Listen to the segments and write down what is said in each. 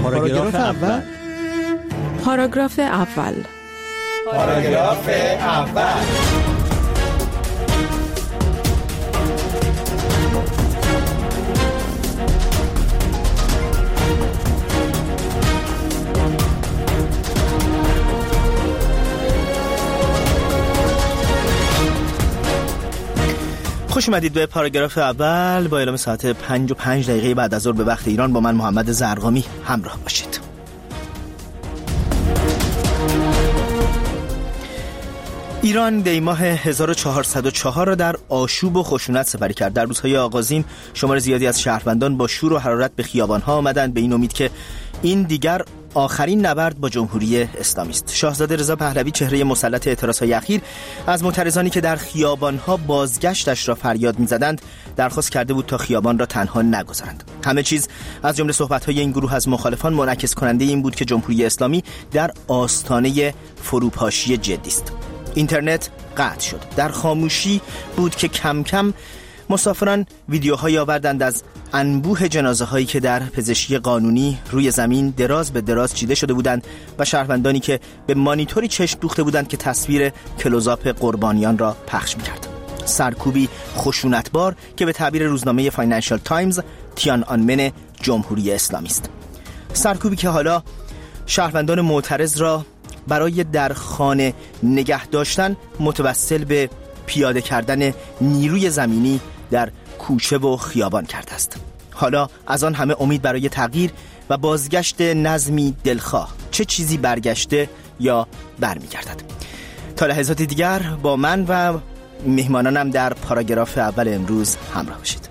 پاراگراف اول. پاراگراف اول. پاراگراف اول. خوش اومدید به پاراگراف اول. با اعلام ساعت 5:05 بعد از ظهر به وقت ایران با من محمد زرقامی همراه باشید. ایران دی ماه 1404 را در آشوب و خشونت سپری کرد. در روزهای آغازین شمار زیادی از شهروندان با شور و حرارت به خیابان‌ها آمدند به این امید که این دیگر آخرین نبرد با جمهوری اسلامی است. شاهزاده رضا پهلوی چهره مسلط اعتراضهای اخیر از معترضانی که در خیابان‌ها بازگشتش را فریاد می‌زدند درخواست کرده بود تا خیابان را تنها نگذارند. همه چیز از جمله صحبت‌های این گروه از مخالفان منعکس کننده این بود که جمهوری اسلامی در آستانه فروپاشی جدی است. اینترنت قطع شد. در خاموشی بود که کم کم مسافران ویدیوهایی آوردند از انبوه جنازه هایی که در پزشکی قانونی روی زمین دراز به دراز چیده شده بودند و شهروندانی که به مانیتوری چشم دوخته بودند که تصویر کلوزآپ قربانیان را پخش می‌کرد. سرکوبی خشونتبار که به تعبیر روزنامه فاینانشال تایمز تیان‌آنمن جمهوری اسلامی است. سرکوبی که حالا شهروندان معترض را برای در خانه نگه داشتن متوسل به پیاده کردن نیروی زمینی در کوچه و خیابان کرده است. حالا از آن همه امید برای تغییر و بازگشت نظمی دلخواه، چه چیزی برگشته یا برمیگردد. تا لحظات دیگر با من و مهمانانم در پاراگراف اول امروز همراه باشید.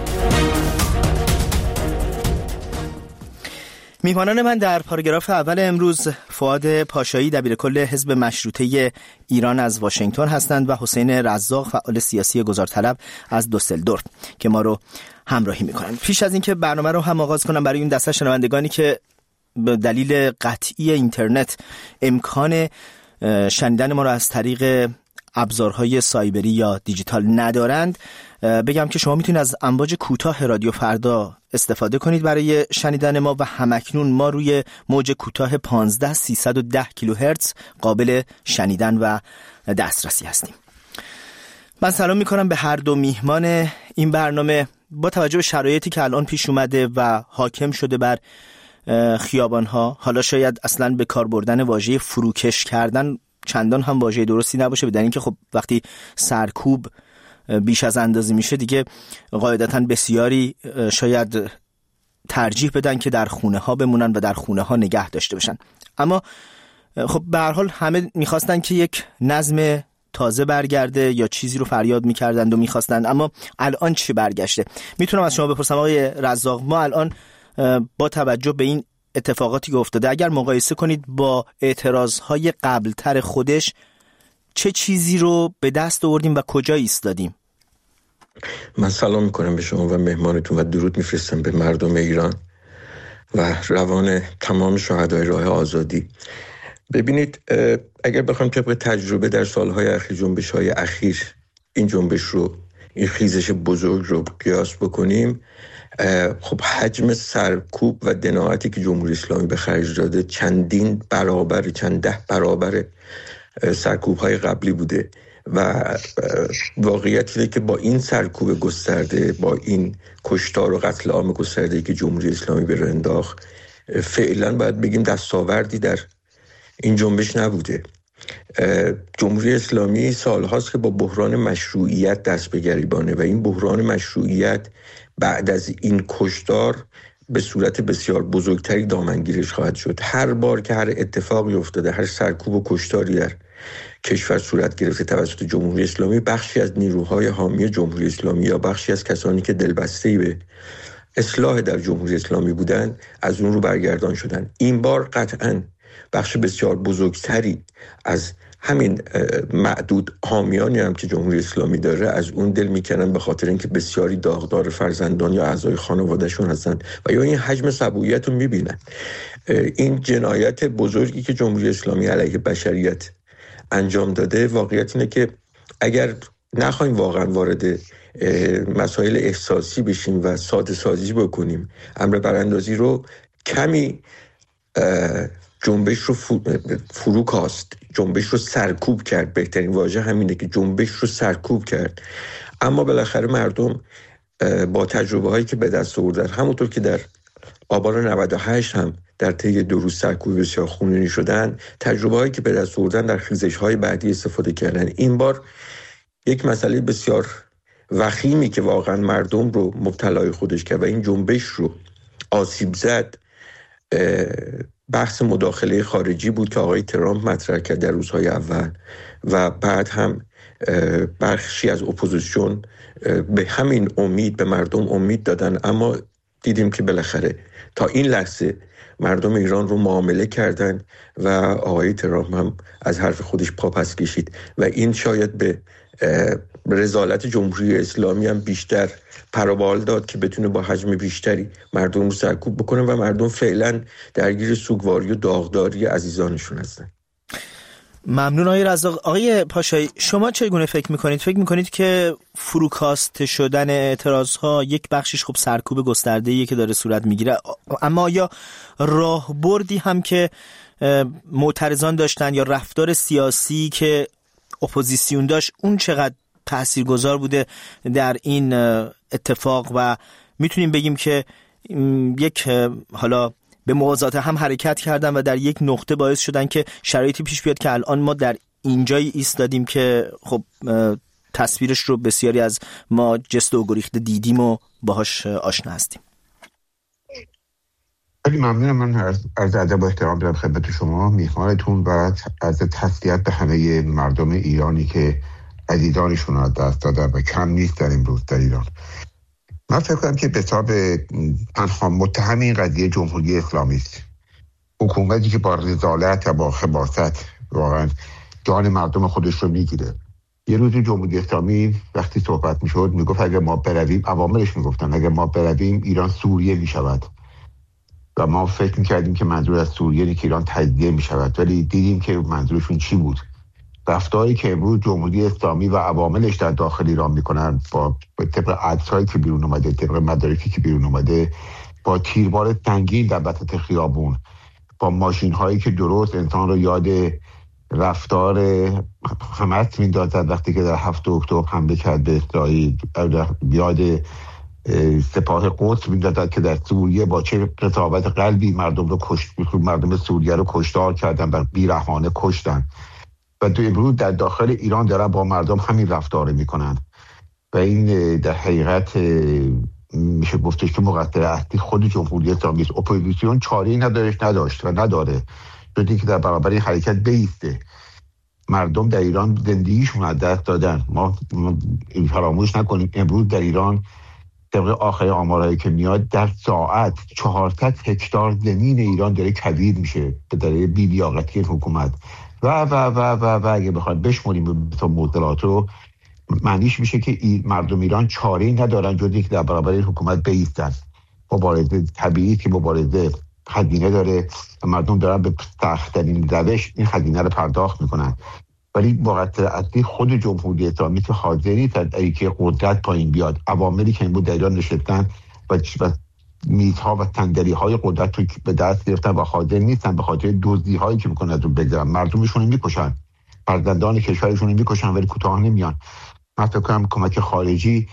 میهمانان من در پاراگراف اول امروز فؤاد پاشایی دبیرکل حزب مشروطه ایران از واشنگتن هستند و حسین رزاق فعال سیاسی گذارطلب از دوسلدورف که ما رو همراهی میکنند. پیش از اینکه برنامه رو هم آغاز کنم، برای اون دسته شنوندگانی که به دلیل قطعی اینترنت امکان شنیدن ما رو از طریق ابزارهای سایبری یا دیجیتال ندارند، بگم که شما میتونید از امواج کوتاه رادیو فردا استفاده کنید برای شنیدن ما و همکنون ما روی موج کوتاه 15310 کیلوهرتز قابل شنیدن و دسترسی هستیم. من سلام میکنم به هر دو میهمان این برنامه. با توجه به شرایطی که الان پیش اومده و حاکم شده بر خیابانها، حالا شاید اصلا به کار بردن واژه فروکش کردن چندان هم واژه درستی نباشه، بدن اینکه خب وقتی سرکوب بیش از اندازه میشه دیگه قاعدتاً بسیاری شاید ترجیح بدن که در خونه ها بمونن و در خونه ها نگه داشته بشن. اما خب به هر حال همه میخواستن که یک نظم تازه برگرده یا چیزی رو فریاد میکردند و میخواستن، اما الان چی برگشته؟ میتونم از شما بپرسم آقای رزاق، ما الان با توجه به این اتفاقاتی که افتاده اگر مقایسه کنید با اعتراضهای قبلتر خودش، چه چیزی رو به دست آوردیم و کجا ایستادیم؟ من سلام میکنم به شما و مهمانتون و درود میفرستم به مردم ایران و روان تمام شهدای راه آزادی. ببینید، اگر بخوایم طبق تجربه در سالهای اخیر، جنبش‌های اخیر، این جنبش رو، این خیزش بزرگ رو قیاس بکنیم، خب حجم سرکوب و دناعتی که جمهوری اسلامی به خرج داده چند ده برابر سرکوب‌های قبلی بوده و واقعیت اینه که با این سرکوب گسترده، با این کشتار و قتل عام گسترده که جمهوری اسلامی به راه انداخت، فعلا باید بگیم دستاوردی در این جنبش نبوده. جمهوری اسلامی سالهاست که با بحران مشروعیت دست به گریبانه و این بحران مشروعیت بعد از این کشتار به صورت بسیار بزرگتری دامنگیرش خواهد شد. هر بار که هر اتفاقی افتاده، هر سرکوب و کشتاری در کشور صورت گرفته توسط جمهوری اسلامی، بخشی از نیروهای حامی جمهوری اسلامی یا بخشی از کسانی که دلبسته‌ای به اصلاح در جمهوری اسلامی بودن از اون رو برگردان شدن. این بار قطعاً بخش بسیار بزرگتری از همین معدود حامیانی هم که جمهوری اسلامی داره از اون دل میکنن، به خاطر اینکه بسیاری داغدار فرزندان یا اعضای خانوادهشون هستن و یا این حجم سبوییت رو میبینن. این جنایت بزرگی که جمهوری اسلامی علیه بشریت انجام داده، واقعیت اینه که اگر نخواهیم واقعا وارد مسائل احساسی بشیم و ساده سازی بکنیم، امر براندازی رو کمی جنبش رو فرو کاست، جنبش رو سرکوب کرد. بهترین واژه همینه که جنبش رو سرکوب کرد. اما بالاخره مردم با تجربه هایی که به دست آوردن، همونطور که در آبان 98 هم در طی 2 روز سرکوب بسیار خونینی شدن، تجربه هایی که به دست آوردن در خیزش های بعدی استفاده کردن. این بار یک مسئله بسیار وخیمی که واقعا مردم رو مبتلای خودش کرد و این جنبش رو آسیب زد، بحث مداخله خارجی بود که آقای ترامپ مطرح کرد در روزهای اول و بعد هم بخشی از اپوزیسیون به همین امید به مردم امید دادن. اما دیدیم که بالاخره تا این لحظه مردم ایران رو معامله کردن و آقای ترامپ هم از حرف خودش پا پس کشید و این شاید به رذالت جمهوری اسلامی هم بیشتر پروبال داد که بتونه با حجم بیشتری مردم رو سرکوب بکنه و مردم فعلا درگیر سوگواری و داغداری عزیزانشون هستن. ممنون آقای رزاق. آقای پاشایی، شما چگونه فکر میکنید؟ فکر میکنید که فروکاسته شدن اعتراضها یک بخشش خب سرکوب گسترده‌ایه که داره صورت میگیره، اما یا راهبردی هم که معترضان داشتن یا رفتار سیاسی که اپوزیسیون داشت اون چقدر تاثیرگذار بوده در این اتفاق و میتونیم بگیم که یک حالا به موازات هم حرکت کردن و در یک نقطه باعث شدن که شرایطی پیش بیاد که الان ما در اینجایی ایستادیم که خب تصویرش رو بسیاری از ما جست و گریخته دیدیم و باهاش آشنا هستیم. خیلی ممنونم. من عرض ادب و احترام دارم خدمت شما میهمانتون و از تسلیت به همه مردم ایرانی که عزیزانشون رو دست دادن و کم نیست در امروز در ایران. من فکر کنم که به حساب تنها متهم این قضیه جمهوری اسلامی است. حکومتی که با رذالت و با خباثت واقعا جان مردم خودش رو میگیره. یه روز جمهوری اسلامی وقتی صحبت میشد میگفت اگه ما برویم، عواملش میگفتن اگه ما برویم ایران سوریه میشود و ما فکر میکردیم که منظور از سوریه نیست که ایران تجزیه میشود، ولی دیدیم که منظورشون چی بود. رفتاری که امروز جمهوری اسلامی و عواملش در داخل ایران میکنن با طبق عکسایی که بیرون اومده، طبق مدارکی که بیرون اومده، با تیربار سنگین در وسط خیابون، با ماشین هایی که درست انسان رو یاد رفتار حماس میندازد وقتی که در 7 اکتبر حمله کرد به اسرائیل، یاد سپاه قدس میندازد که در سوریه با چه رطابت قلبی مردم رو مردم سوریه رو کشتار کردن و بیرحمانه کشتن و تو امروز در داخل ایران دارن با مردم همین رفتار میکنن و این در حقیقت میشه گفتش که مقصر اصلی خود جمهوری اسلامی است. اپوزیسیون چاره‌ای نداشت و نداره جز اینکه در برابر این حرکت بیسته. مردم در ایران زندگیشون از دست دادن. ما فراموش نکنیم امروز در ایران طبق آخر آمارهایی که میاد در ساعت 400 هکتار زمین ایران داره کویر میشه به دلیل بی‌لیاقتی حکومت و اگه بخواد بشمونیم به معضلات رو، معنیش میشه که مردم ایران چاره‌ای ندارن جز اینکه در برابر حکومت بایستن. مبارزه طبیعی که مبارزه خزینه داره و مردم دارن به سخت‌ترین روش این خزینه رو پرداخت میکنن، ولی مقصر اصلی خود جمهوری اسلامی که حاضر نیست از اینکه قدرت پایین بیاد. عواملی که امروز در ایران نشستن و میزها و صندلی‌های قدرت رو به دست گرفتن و حاضر نیستن به خاطر دزدی‌هایی که میکنن از اون بگذرن. مردمشون میکشن، فرزندان کشورشون میکشن ولی کوتاه نمیان. من فکر کنم کمک خارجی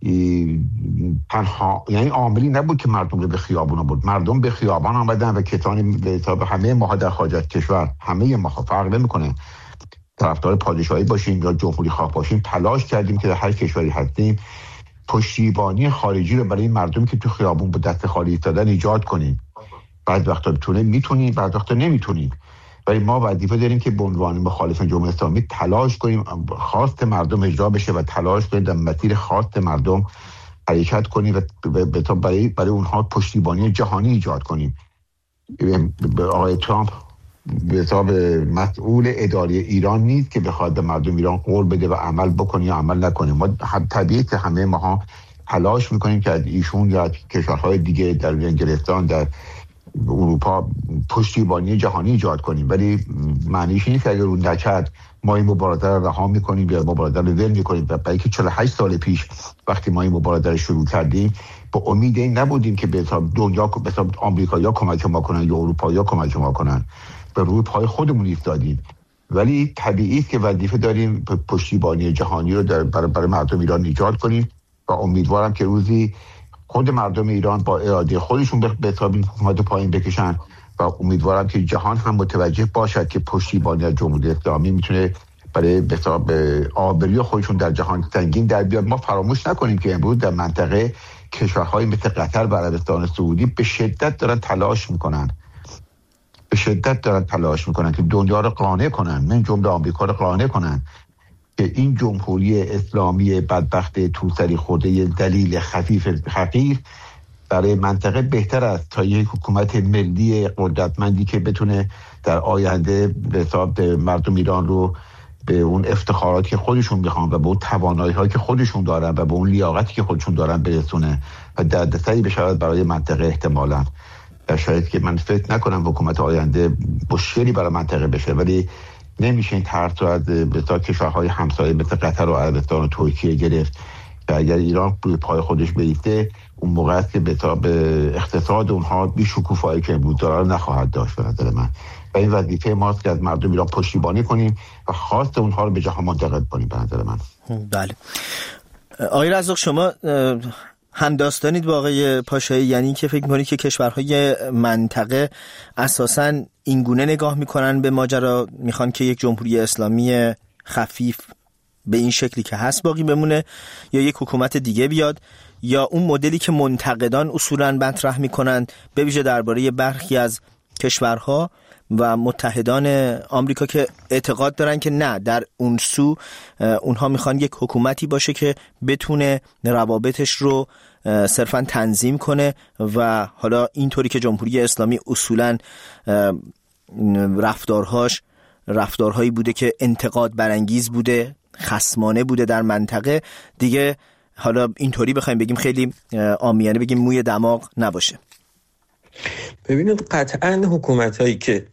تنها یعنی عاملی نبود که مردم رو به خیابان بود. مردم به خیابان آمدن و کسانی به حساب همه ما در خارج از کشور، همه ما فرق نمیکنه طرفدار پادشاهی باشیم یا جمهوری خواه باشیم، تلاش کردیم که در هر کشوری هستیم پشتیبانی خارجی رو برای مردمی که تو خیابون با دست خالی ایستادن ایجاد کنیم. بعد وقتا میتونیم، بعد وقتا نمیتونیم، ولی ما وظیفه داریم که به عنوان مخالفان جمهوری اسلامی تلاش کنیم خواست مردم اجرا بشه و تلاش کنیم در مسیر خواست مردم حرکت کنیم و برای اونها پشتیبانی جهانی ایجاد کنیم. آقای ترامپ به حساب مسئول اداری ایران نیست که بخواد به مردم ایران قول بده و عمل بکنه یا عمل نکنه. ما طبیعی که همه ما تلاش میکنیم که از ایشون یا کشورهای دیگه در انگلستان، در اروپا پشتیبانی جهانی ایجاد کنیم، ولی معنیش نیست که اگر اون نکرد ما این مبارزه رو رها میکنیم یا مبارزه رو ول میکنیم. و برای که 48 سال پیش وقتی ما این مبارزه رو شروع کردیم با امید این نبودیم که به حساب دنیا، به حساب آمریکایی‌ها کمک ما کنن یا اروپایی‌ها کمک ما کنن، به روی پای خودمون ایستادیم. ولی طبیعی است که وظیفه داریم پشتیبانی جهانی رو برای مردم ایران ایجاد کنیم و امیدوارم که روزی خود مردم ایران با اراده خودشون به حساب این حکومت پایین بکشن و امیدوارم که جهان هم متوجه باشد که پشتیبانی از جمهوری اسلامی میتونه برای به حساب آبروی خودشون در جهان سنگین در بیاد. ما فراموش نکنیم که امروز در منطقه کشورهای مثل قطر و عربستان سعودی به شدت دارن تلاش میکنن که دنیا رو قانع کنن، من جمله آمریکا رو قانع کنن که این جمهوری اسلامی بدبخت توسری خورده دلیل خفیف حقیر برای منطقه بهتر است تا یک حکومت ملی قدرتمندی که بتونه در آینده به حساب مردم ایران رو به اون افتخاراتی که خودشون میخوان و به اون توانایی‌هایی که خودشون دارن و به اون لیاقتی که خودشون دارن برسونه و دردسری بشود برای منطقه. احتمالاً در شاید که من فکر نکنم حکومت آینده مشکلی برای منطقه بشه، ولی نمیشه این طرح رو از بسیار کشورهای همسایه مثل قطر و عربستان و ترکیه گرفت که اگر ایران روی پای خودش بیسته اون موقع است که به اقتصاد اونها بی‌شکوفایی که امروز داره نخواهد داشت به نظر من. و این وظیفه ماست که از مردم ایران پشتیبانی کنیم و خواست اونها رو به جهان منتقل کنیم به نظر من. بله آقای رزاق، شما همداستانید با آقای پاشایی، یعنی که فکر می‌کنید که کشورهای منطقه اساساً اینگونه نگاه می‌کنن به ماجرا، میخوان که یک جمهوری اسلامی خفیف به این شکلی که هست باقی بمونه یا یک حکومت دیگه بیاد، یا اون مدلی که منتقدان اصولاً مطرح می‌کنن به ویژه درباره برخی از کشورها و متحدان آمریکا که اعتقاد دارن که نه، در اون سو اونها میخوان یک حکومتی باشه که بتونه روابطش رو صرفا تنظیم کنه و حالا اینطوری که جمهوری اسلامی اصولاً رفتارهایی بوده که انتقاد برانگیز بوده، خصمانه بوده در منطقه، دیگه حالا اینطوری بخوایم بگیم خیلی عامیانه بگیم موی دماغ نباشه. ببینید قطعاً حکومت‌هایی که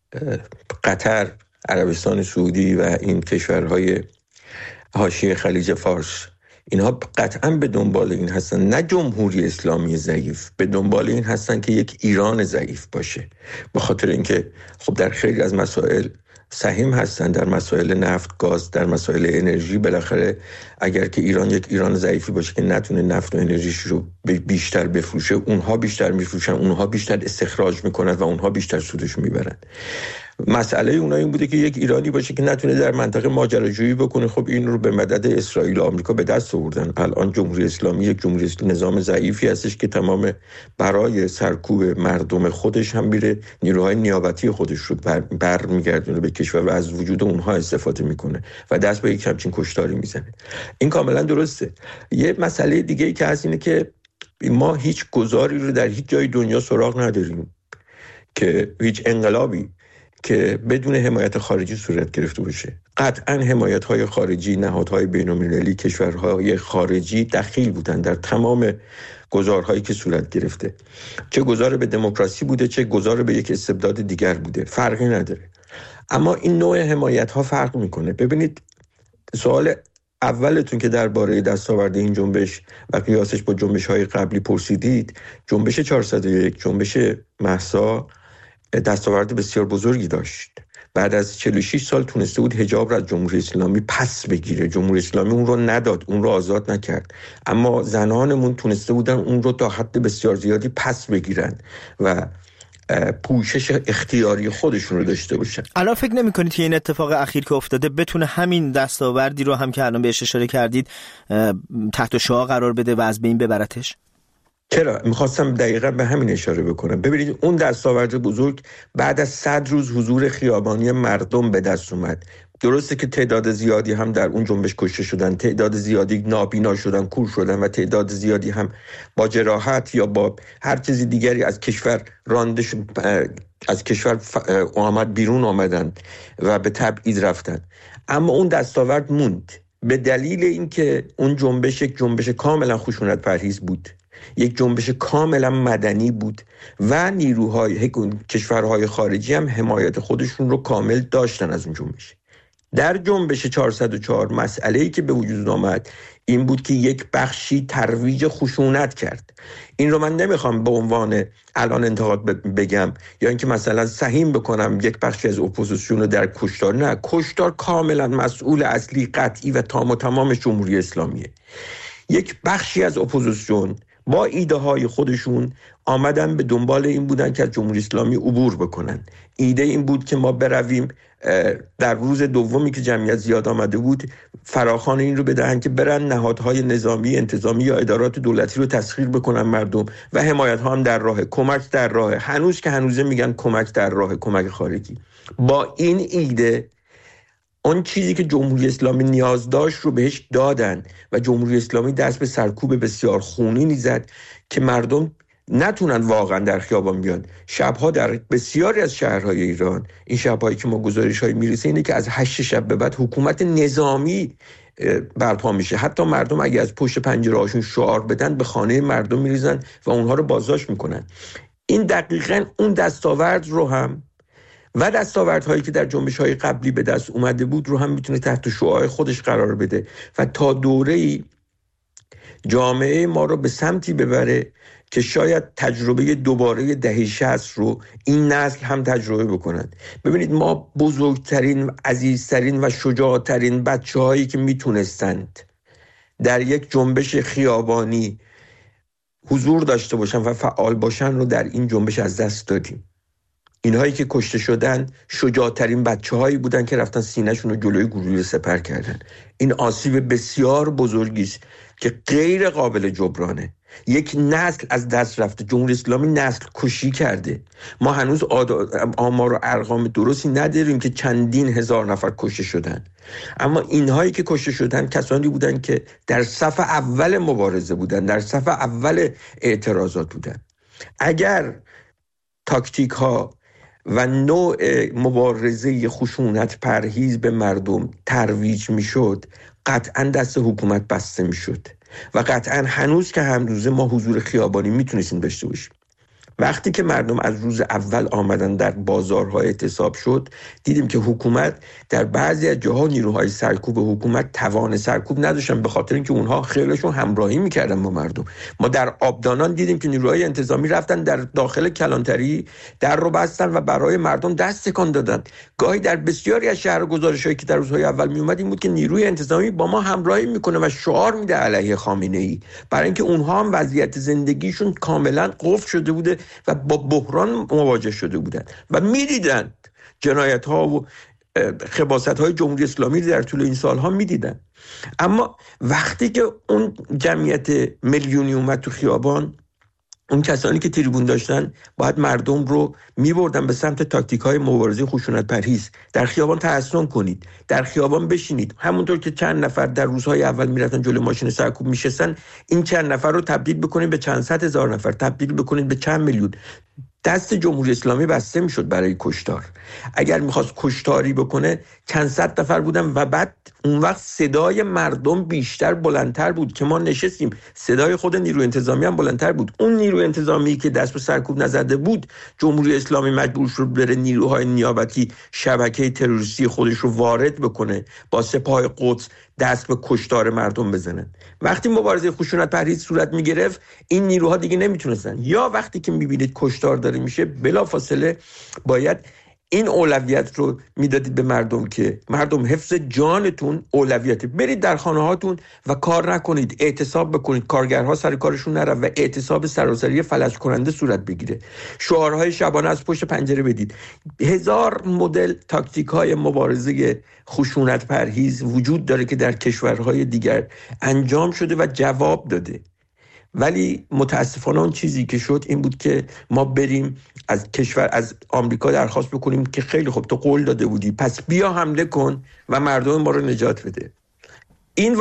قطر، عربستان سعودی و این کشورهای حاشیه خلیج فارس، اینها قطعاً به دنبال این هستن، نه جمهوری اسلامی ضعیف، به دنبال این هستن که یک ایران ضعیف باشه، به خاطر اینکه خب در خیلی از مسائل سهیم هستن، در مسائل نفت، گاز، در مسائل انرژی. بالاخره اگر که ایران یک ایران ضعیفی باشه که نتونه نفت و انرژیش رو بیشتر بفروشه، اونها بیشتر میفروشن، اونها بیشتر استخراج میکنن و اونها بیشتر سودش میبرن. مسئله اونها این بوده که یک ایرانی باشه که نتونه در منطقه ماجراجویی بکنه. خب این رو به مدد اسرائیل و آمریکا به دست آوردن. الان جمهوری اسلامی یک جمهوری نظام ضعیفی هستش که تمام برای سرکوب مردم خودش هم میره نیروهای نیابتی خودش رو برمیگردونه به کشور و از وجود اونها استفاده میکنه و دست به یک همچین کشتاری میزنه. این کاملا درسته. یه مسئله دیگه ای که هست اینه که ما هیچ گزاری رو در هیچ جای دنیا سراغ نداریم که هیچ انقلابی که بدون حمایت خارجی صورت گرفته باشه. قطعاً حمایت‌های خارجی، نهادهای بین‌المللی، کشورهای خارجی دخیل بودن در تمام گزارهایی که صورت گرفته، چه گزار به دموکراسی بوده چه گزار به یک استبداد دیگر بوده، فرقی نداره. اما این نوع حمایت‌ها فرق میکنه. ببینید سوال اولتون که درباره دستاورد این جنبش و قیاسش با جنبش‌های قبلی پرسیدید، جنبش 401، جنبش مهسا دستاورد بسیار بزرگی داشت. بعد از 46 سال تونسته بود حجاب را از جمهوری اسلامی پس بگیره. جمهوری اسلامی اون رو نداد، اون رو آزاد نکرد، اما زنانمون تونسته بودن اون رو تا حد بسیار زیادی پس بگیرن و پوشش اختیاری خودشون رو داشته باشن. الان فکر نمی کنید که این اتفاق اخیر که افتاده بتونه همین دستاوردی رو هم که الان بهش اشاره کردید تحت شعاع قرار بده و از بین ببرتش؟ چرا؟ میخواستم دقیقا به همین اشاره بکنم. ببینید اون دستاورد بزرگ بعد از 100 روز حضور خیابانی مردم به دست اومد. درسته که تعداد زیادی هم در اون جنبش کشته شدن، تعداد زیادی نابینا شدن، کور شدن و تعداد زیادی هم با جراحت یا با هر چیزی دیگری از کشور رانده از کشور بیرون آمدن و به تبعید رفتن. اما اون دستاورد موند به دلیل اینکه اون جنبش یک جنبش کاملا خشونت پرهیز بود، یک جنبش کاملا مدنی بود و نیروهای کشورهای خارجی هم حمایت خودشون رو کامل داشتن از اون جنبش. در جنبش 404 مسئله‌ای که به وجود آمد این بود که یک بخشی ترویج خشونت کرد. این رو من نمیخوام به عنوان الان انتقاد بگم یا اینکه مثلا سهیم بکنم یک بخشی از اپوزیسیون رو در کشتار. نه، کشتار کاملا مسئول اصلی قطعی و تام و تمام جمهوری اسلامیه. یک بخشی از اپوزیسیون با ایده های خودشون آمدن به دنبال این بودن که از جمهوری اسلامی عبور بکنن. ایده این بود که ما برویم در روز دومی که جمعیت زیاد آمده بود فراخوان این رو بدهن که برن نهادهای نظامی، انتظامی یا ادارات دولتی رو تسخیر بکنن مردم و حمایت ها هم در راه، کمک در راه. هنوز که هنوزه میگن کمک در راه، کمک خارجی. با این ایده اون چیزی که جمهوری اسلامی نیاز داشت رو بهش دادن و جمهوری اسلامی دست به سرکوب بسیار خونینی زد که مردم نتونن واقعا در خیابان بیان. شبها در بسیاری از شهرهای ایران، این شبهایی که ما گزارش‌های میرسه اینه که از 8 شب به بعد حکومت نظامی برپا میشه. حتی مردم اگه از پشت پنجره‌هاشون شعار بدن به خانه مردم میریزن و اونها رو بازداشت میکنن. این دقیقاً اون دستاورد رو هم و دستاوردهایی که در جنبش‌های قبلی به دست اومده بود رو هم میتونه تحت شعاع خودش قرار بده و تا دوره‌ای جامعه ما رو به سمتی ببره که شاید تجربه دوباره دهه 60 رو این نسل هم تجربه بکنن. ببینید ما بزرگترین، عزیزترین و شجاعترین بچه‌هایی که میتونستند در یک جنبش خیابانی حضور داشته باشن و فعال باشن رو در این جنبش از دست دادیم. اینهایی که کشته شدن شجاعترین بچه‌هایی بودن که رفتن سینه‌شون رو جلوی گلوله سپر کردن. این آسیب بسیار بزرگی است که غیر قابل جبرانه. یک نسل از دست رفته. جمهوری اسلامی نسل کشی کرده. ما هنوز آمار و ارقام درستی نداریم که چندین هزار نفر کشته شدن، اما اینهایی که کشته شدن کسانی بودن که در صف اول مبارزه بودن، در صف اول اعتراضات بودن. اگر تاکتیک ها و نوع مبارزه خشونت پرهیز به مردم ترویج می شد، قطعا دست حکومت بسته می شد و قطعا هنوز که هنوزه ما حضور خیابانی می تونستیم داشته باشیم. وقتی که مردم از روز اول آمدن در بازارها اعتصاب شد، دیدیم که حکومت در بعضی از جاها نیروهای سرکوب حکومت توان سرکوب نداشتن، به خاطر اینکه اونها خیلیشون همراهی میکردن با مردم. ما در آبدانان دیدیم که نیروهای انتظامی رفتن در داخل کلانتری در رو بستن و برای مردم دست تکان دادن. گاهی در بسیاری از شهر گزارشایی که در روزهای اول میومد این بود که نیروی انتظامی با ما همراهی میکنه و شعار میده علیه خامنه‌ای، برای اینکه اونها هم وضعیت زندگیشون کاملا قفل شده بوده و با بحران مواجه شده بودند و میدیدند جنایت ها و خباثت های جمهوری اسلامی در طول این سالها میدیدند. اما وقتی که اون جمعیت میلیونی اومد تو خیابان، اون کسانی که تریبون داشتن باید مردم رو میبردن به سمت تاکتیک های مبارزه خشونت پرهیز. در خیابان تحصن کنید، در خیابان بشینید. همونطور که چند نفر در روزهای اول میرفتن جلوی ماشین سرکوب میشستن، این چند نفر رو تبدیل بکنید به چند صد هزار نفر، تبدیل بکنید به چند میلیون. دست جمهوری اسلامی بسته میشد برای کشتار. اگر میخواست کشتاری بکنه چند صد نفر بودن و بعد اون وقت صدای مردم بیشتر بلندتر بود که ما نشستیم، صدای خود نیروی انتظامی هم بلندتر بود. اون نیروی انتظامی که دست به سرکوب نزده بود، جمهوری اسلامی مجبور شد بره نیروهای نیابتی شبکه تروریستی خودش رو وارد بکنه، با سپاه قدس دست به کشتار مردم بزنن. وقتی مبارزه خشونت پرهیز صورت میگرفت، این نیروها دیگه نمیتونستن. یا وقتی که میبینید کشتار داره میشه، بلافاصله باید این اولویت رو میدادید به مردم که مردم حفظ جانتون اولویته. برید در خانه هاتون و کار نکنید، اعتصاب بکنید. کارگرها سر کارشون نرن و اعتصاب سراسری فلج کننده صورت بگیره. شعارهای شبانه از پشت پنجره بدید. هزار مدل تاکتیک های مبارزه خشونت پرهیز وجود داره که در کشورهای دیگر انجام شده و جواب داده. ولی متاسفانه اون چیزی که شد این بود که ما بریم از آمریکا درخواست بکنیم که خیلی خوب تو قول داده بودی، پس بیا حمله کن و مردم ما رو نجات بده. این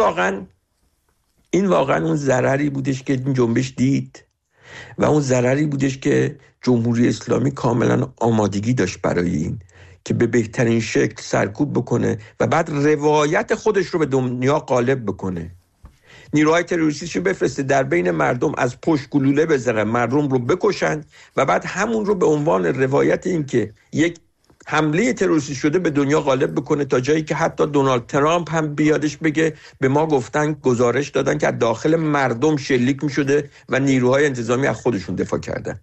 واقعا اون ضرری بودش که این جنبش دید و اون ضرری بودش که جمهوری اسلامی کاملا آمادگی داشت برای این که به بهترین شکل سرکوب بکنه و بعد روایت خودش رو به دنیا غالب بکنه. نیروهای تروریستیشو بفرسته در بین مردم، از پشت گلوله بزنن، مردم رو بکشن و بعد همون رو به عنوان روایت این که یک حمله تروریستی شده به دنیا غالب بکنه، تا جایی که حتی دونالد ترامپ هم بیادش بگه به ما گفتن، گزارش دادن که داخل مردم شلیک می شده و نیروهای انتظامی از خودشون دفاع کردن.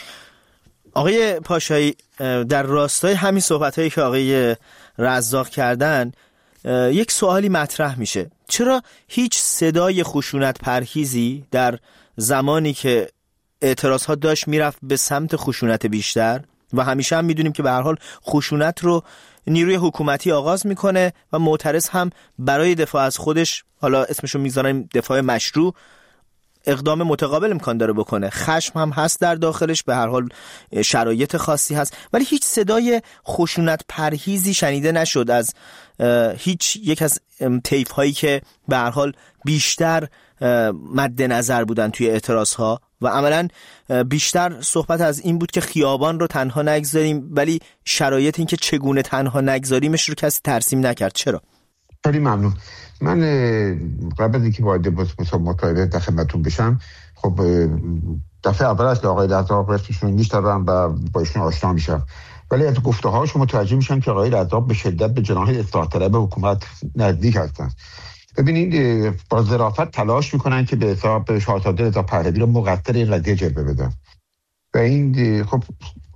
آقای پاشایی، در راستای همین صحبت‌هایی که آقای رزاق کردن یک سوالی مطرح میشه: چرا هیچ صدای خشونت پرهیزی در زمانی که اعتراضات داشت میرفت به سمت خشونت بیشتر؟ و همیشه هم میدونیم که به هر حال خشونت رو نیروی حکومتی آغاز میکنه و معترض هم برای دفاع از خودش، حالا اسمشو میذاریم دفاع مشروع، اقدام متقابل امکان داره بکنه. خشم هم هست در داخلش، به هر حال شرایط خاصی هست، ولی هیچ صدای خشونت پرهیزی شنیده نشد از هیچ یک از طیف هایی که به هر حال بیشتر مد نظر بودن توی اعتراض ها و عملا بیشتر صحبت از این بود که خیابان رو تنها نگذاریم، ولی شرایط این که چگونه تنها نگذاریمش رو کسی ترسیم نکرد. چرا؟ خیلی ممنون. من قبل از اینکه وارد مطالبه در خدمتتون بشم، خب دفعه اول است که آقای رزاق رفتشون میشترم و با ایشون آشنا میشم، ولی از گفته هاشون متوجه میشم که آقای رزاق به شدت به جناح اصلاح طلب حکومت نزدیک هستن. ببینید، با ظرافت تلاش میکنن که به حساب شاهزاده رضا پهلوی رو مقصر این قضیه جلوه بدن و این خب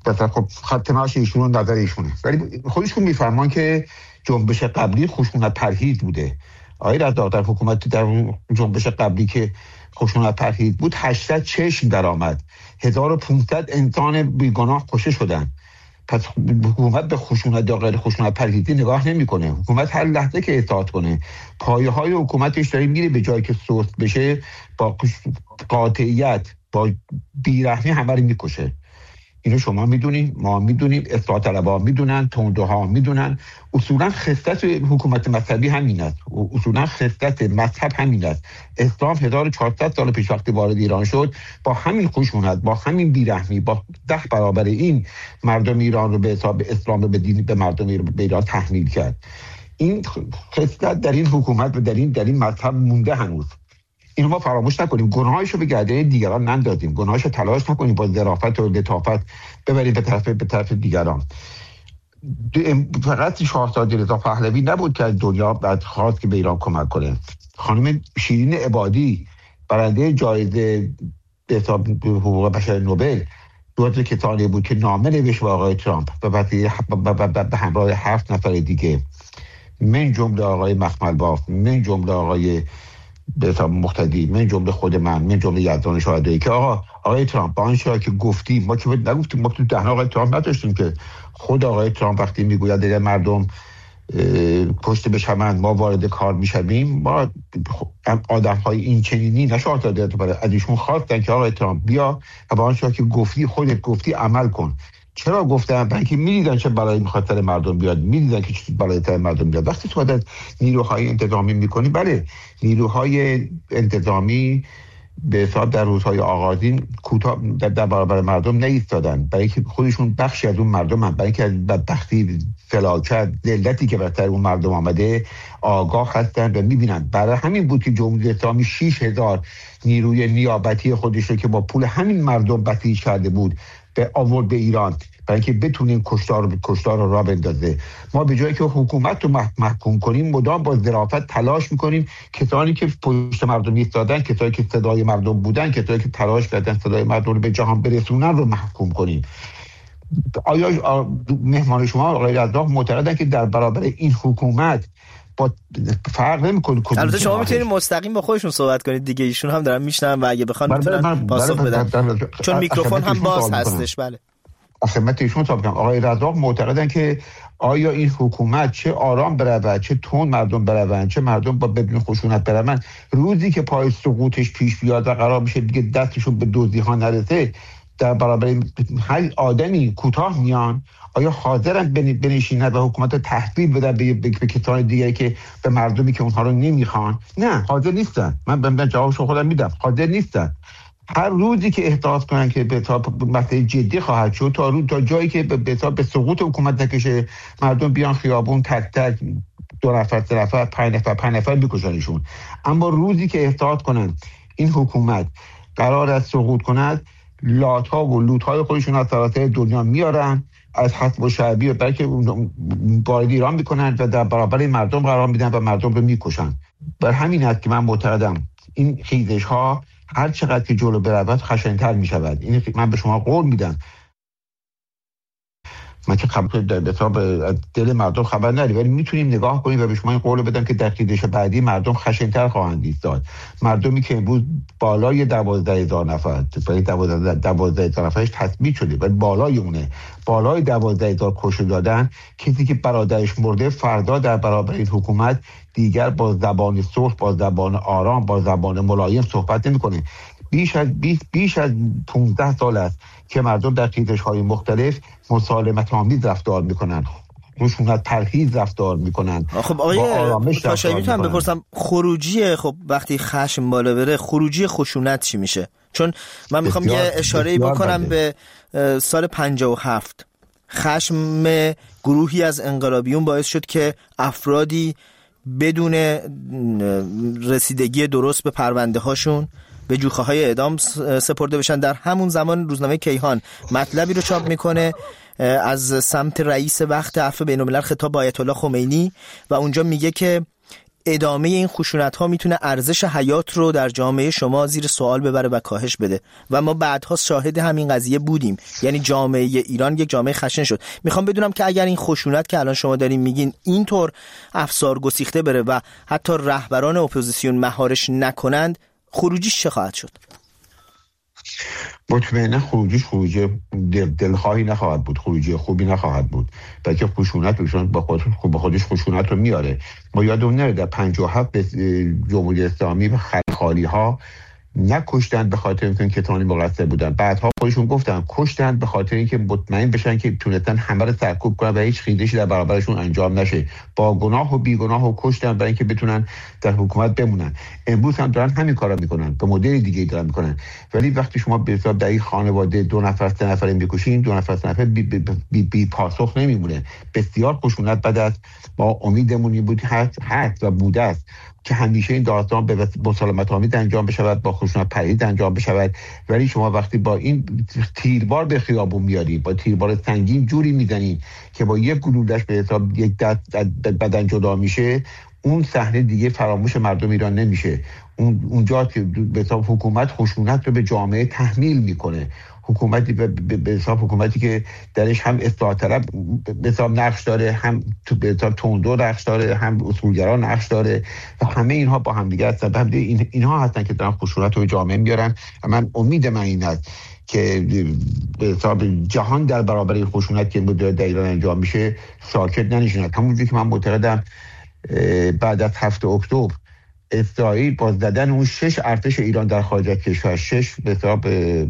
خط ماش ایشون نظر ایشونه، ولی خودشون میفرمان که جنبش قبلی خشونت پرهیز بوده. آقای رزاق در حکومت در جنبش قبلی که خشونت پرهیز بود 800 چشم درآمد، 1500 انسان بیگناه کشته شدن. پس حکومت به خشونت یا غیر خشونت پرهیزی نگاه نمیکنه. حکومت هر لحظه که اطاعت کنه، پایه های حکومتش داره میره به جایی که سست بشه، با قاطعیت، با بیرحمی همه رو میکشه. اینو شما میدونین، ما میدونیم، اصلاح طلبها میدونن، تندروها میدونن. اصولا خصلت حکومت مذهبی همین است، اصولا خصلت مذهب همین است. اسلام 1400 سال پیش وقتی وارد ایران شد، با همین خشونت، با همین بیرحمی، با 10 برابر این مردم ایران رو به حساب اسلام رو به دین به مردم به ایران تحمیل کرد. این خصلت در این حکومت و در این مذهب مونده هنوز. اینو ما فراموش نکنیم، گناهاشو به گرده دیگران نندازیم، گناهاشو تلاش نکنیم با ظرافت و لطافت ببریم به طرف دیگران. فقط شاهزاده رضا پهلوی نبود که دنیا بعد خواست که به ایران کمک کنه. خانم شیرین عبادی، برنده جایزه حقوق بشر نوبل، دوست کسانی بود که نامه نوشت به آقای ترامپ و به همراه 7 نفر دیگه، من جمله آقای مخمل باف، من جمله آقای به حساب مقتدی، من جمله خود من جمله یزدان شاهدایی که آقای ترامپ با آنچه که گفتیم، ما که نگفتیم، ما تو دهن آقای ترامپ نداشتیم که خود آقای ترامپ وقتی میگوید اگر مردم پشت بشمند ما وارد کار میشویم، ما آدم‌های این چنینی نشاهزاده برای از ایشون خواستن که آقای ترامپ بیا و با آنچه که گفتی، خودت گفتی، عمل کن. چرا گفتن؟ برای اینکه می‌دیدن چه بلایی می‌خواد سر مردم بیاد، می‌دیدن که چه بلایی سر مردم بیاد. وقتی تو از نیروهای انتظامی می‌کنی، بله نیروهای انتظامی به حساب در روزهای آغازین کوتاه در برابر مردم نایستادن، برای اینکه خودشون بخشی از اون مردمن، برای اینکه از بدبختی، فلاکت، ذلتی که بر سر اون مردم آمده آگاه هستن و می‌بینن. برای همین بود که جمهوری اسلامی 6000 نیروی نیابتی خودش رو که با پول همین مردم بسیج کرده بود به آورد به ایران، برای اینکه بتونیم کشتار رو راه بندازه. ما به جایی که حکومت رو محکوم کنیم، مدام با ظرافت تلاش میکنیم کسانی که پشت مردم ایستادن، کسانی که صدای مردم بودن، کسانی که تلاش کردن صدای مردم رو به جهان برسونن رو محکوم کنیم. آیا مهمان شما آقای رزاق معتقدن که در برابر این حکومت با فرق نمی‌کنه؟ البته شما میتونید مستقیم با خودشون صحبت کنید دیگه، ایشون هم دارن میشنون و اگه بخوان میتونن پاسخ بدن، چون میکروفون هم باز هستش. بله، خدمت ایشون صحبت کنم. آقای رزاق معتقدن که آیا این حکومت چه آرام برود، چه تون مردم برون، چه مردم با بدون خشونت برون، روزی که پای سقوطش پیش بیاد و قرار بشه دیگه دستشون به دزدی ها نرسه، در برابر هر آدمی کوتاه میان؟ آیا حاضرن بنشینن و حکومت تحویل بدن به کسان دیگه که به مردمی که اونها رو نمیخوان؟ نه، حاضر نیستن. من جوابشو خودم میدم، حاضر نیستن. هر روزی که احساس کنن که به مسئله جدی خواهد شد، تا جایی که به سقوط حکومت نکشه، مردم بیان خیابون تک تک 2 نفر 3 نفر 5 نفر بکشنشون. اما روزی که احساس کنن این حکومت قرار است سقوط کند، لات‌ها و لوت‌های خودشون از سراسر دنیا میارن از حسب شعبی و بلکه وارد ایران میکنن و در برابر مردم قرار میدن و مردم رو میکشن. بر همین است که من معتقدم این خیزش ها هر چقدر که جلو برود خشن‌تر میشود. این من به شما قول میدم، من که از دل مردم خبر نداریم، ولی میتونیم نگاه کنیم و به شما این قول بدم که در خیزش بعدی مردم خشن‌تر خواهند ایستاد. مردمی که امروز بالای 12,000 نفر، برای 12,000 نفرش تثبیت شده ولی بالای اونه، بالای 12,000 کشته دادن، کسی که برادرش مرده فردا در برابر این حکومت دیگر با زبان صلح، با زبان آرام، با زبان ملایم صحبت نمی‌کنه. بیش از 15 سال است که مردم در خیزش‌های مختلف مسالمت آمیز رفتار میکنن، خشونت پرهیز رفتار میکنن. خب آقای پاشایی میتونم بپرسم خروجی، خب وقتی خشم بالا بره خروجی خشونت چی میشه؟ چون من میخوام یه اشاره‌ای بکنم به سال 57. خشم گروهی از انقلابیون باعث شد که افرادی بدون رسیدگی درست به پرونده هاشون به جوخه‌های اعدام سپرده بشن. در همون زمان روزنامه کیهان مطلبی رو چاپ میکنه از سمت رئیس وقت عفو بین‌الملل خطاب به آیت الله خمینی و اونجا میگه که ادامه این خشونت‌ها میتونه ارزش حیات رو در جامعه شما زیر سوال ببره و کاهش بده و ما بعدها شاهد همین قضیه بودیم. یعنی جامعه ایران یک جامعه خشن شد. میخوام بدونم که اگر این خشونت که الان شما دارین میگین اینطور افسار گسیخته بره و حتی رهبران اپوزیسیون مهارش نکنند، خروجیش چه خواهد شد؟ مطمئنا خروجیش خروجی دلخواهی نخواهد بود، خروجی خوبی نخواهد بود، بلکه خشونت با خودش خشونت رو میاره. ما یادمون نره در 57 جمهوری اسلامی خلخالی ها نکشتن به خاطر اینکه کتانی مقصر بودن، بعدها خودشون گفتن کشتن به خاطر اینکه مطمئن بشن که تونستن همه رو سرکوب کنن و هیچ خیزشی در برابرشون انجام نشه، با گناه و بیگناه و کشتن برای اینکه بتونن در حکومت بمونن. امروز هم دارن همین کارا میکنن، به مدل دیگه دارن میکنن. ولی وقتی شما به حساب در این خانواده 2 نفر 3 نفر میکشین، 2 نفر 3 نفر بی پاسخ نمیمونه. بسیار خشونت بد است. ما امیدمون این بود هست و بوده است که همیشه این داستان به مسالمت آمیز انجام بشود، با خشونت پرهیز انجام بشود. ولی شما وقتی با این تیربار به خیابون میارید، با تیربار سنگین جوری میزنید که با یک گلوله‌اش به حساب یک دست بدن جدا میشه، اون صحنه دیگه فراموش مردم ایران نمیشه. اونجا که به حساب حکومت خشونت رو به جامعه تحمیل میکنه، حکومتی به حساب حکومتی که درش هم اصلاح طلب به حساب نقش داره، هم به حساب تندرو نقش داره، هم اصولگرا نقش داره و همه اینها با هم دیگه هستن. اینها هستن که دارن خشونت رو به جامعه میارن. من امید من این است که به حساب جهان در برابر این خشونت که در ایران انجام میشه ساکت ننشیند. همونجوری که من معتقدم بعد از 7 اکتبر اسرائیل با زدن اون 6 ارتش ایران در خارج از کشور، 6 به حساب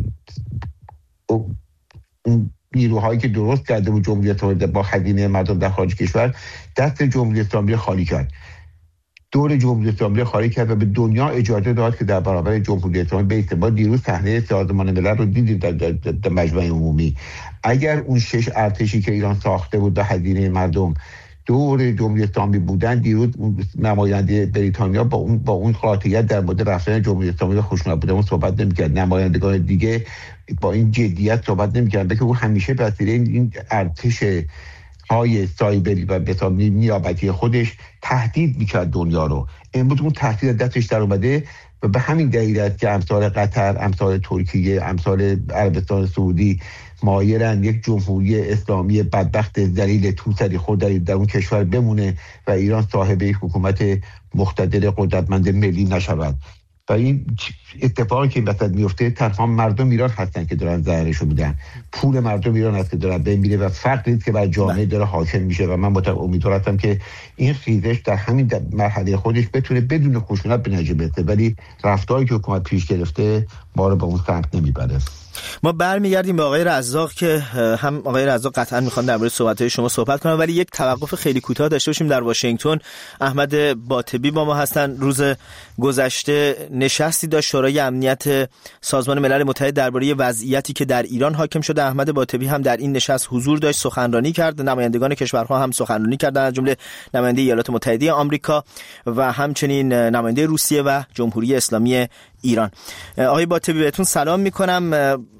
نیروهایی که درست کرده بود جمهوری اسلامی با خزینه مردم در خارج کشور، دست جمهوری اسلامی خالی کرد، دور جمهوری اسلامی خالی کرد و به دنیا اجازه داد که در برابر جمهوری اسلامی بیسته. ما دیروز صحنه سازمان ملل رو دیدیم در مجمع عمومی. اگر اون 6 ارتشی که ایران ساخته بود به خزینه مردم دور جمهوری اسلامی بودن، دیروز نماینده بریتانیا با اون قاطعیت در مورد رفتن جمهوری اسلامی و خشونت بودن صحبت نمی‌کرد. نمایندگان دیگه با این جدیت صحبت نمی‌کردن، که اون همیشه به وسیله این ارتش های سایبری و به حساب نیابتی خودش تهدید می‌کرد دنیا رو. امروز اون تهدید دستش در اومده و به همین دلیل است که امثال قطر، امثال ترکیه، امثال عربستان سعودی مایلن یک جمهوری اسلامی بدبخت ذلیل توسری خود در اون کشور بمونه و ایران صاحب یک حکومت مقتدر قدرتمند ملی نشود. و این اتفاقی که وسط میفته تنها مردم ایران هستن که دارن ضررشو میدن، پول مردم ایران هست که داره بین میره و فرق نیست که بر جامعه داره حاکم میشه. و من امیدوار هستم که این خیزش در همین مرحله خودش بتونه بدون خشونت به نتیجه برسه، ولی رفتاری که حکومت پیش گرفته ما رو به اون سمت نمیبره. ما برمیگردیم به آقای رزاق که هم آقای رزاق قطعا میخوان درباره صحبت‌های شما صحبت کنن، ولی یک توقف خیلی کوتاه داشته باشیم. در واشنگتن احمد باطبی با ما هستن. روز گذشته نشستی داشت شورای امنیت سازمان ملل متحد درباره وضعیتی که در ایران حاکم شده. احمد باطبی هم در این نشست حضور داشت، سخنرانی کرد. نمایندگان کشورها هم سخنرانی کردند، از جمله نماینده ایالات متحده آمریکا و همچنین نماینده روسیه و جمهوری اسلامی ایران. آقای باطبی بهتون سلام میکنم.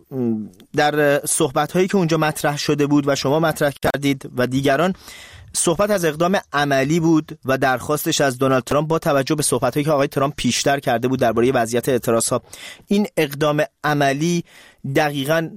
در صحبت‌هایی که اونجا مطرح شده بود و شما مطرح کردید و دیگران، صحبت از اقدام عملی بود و درخواستش از دونالد ترامپ با توجه به صحبت‌هایی که آقای ترامپ پیشتر کرده بود درباره وضعیت اعتراض‌ها. این اقدام عملی دقیقاً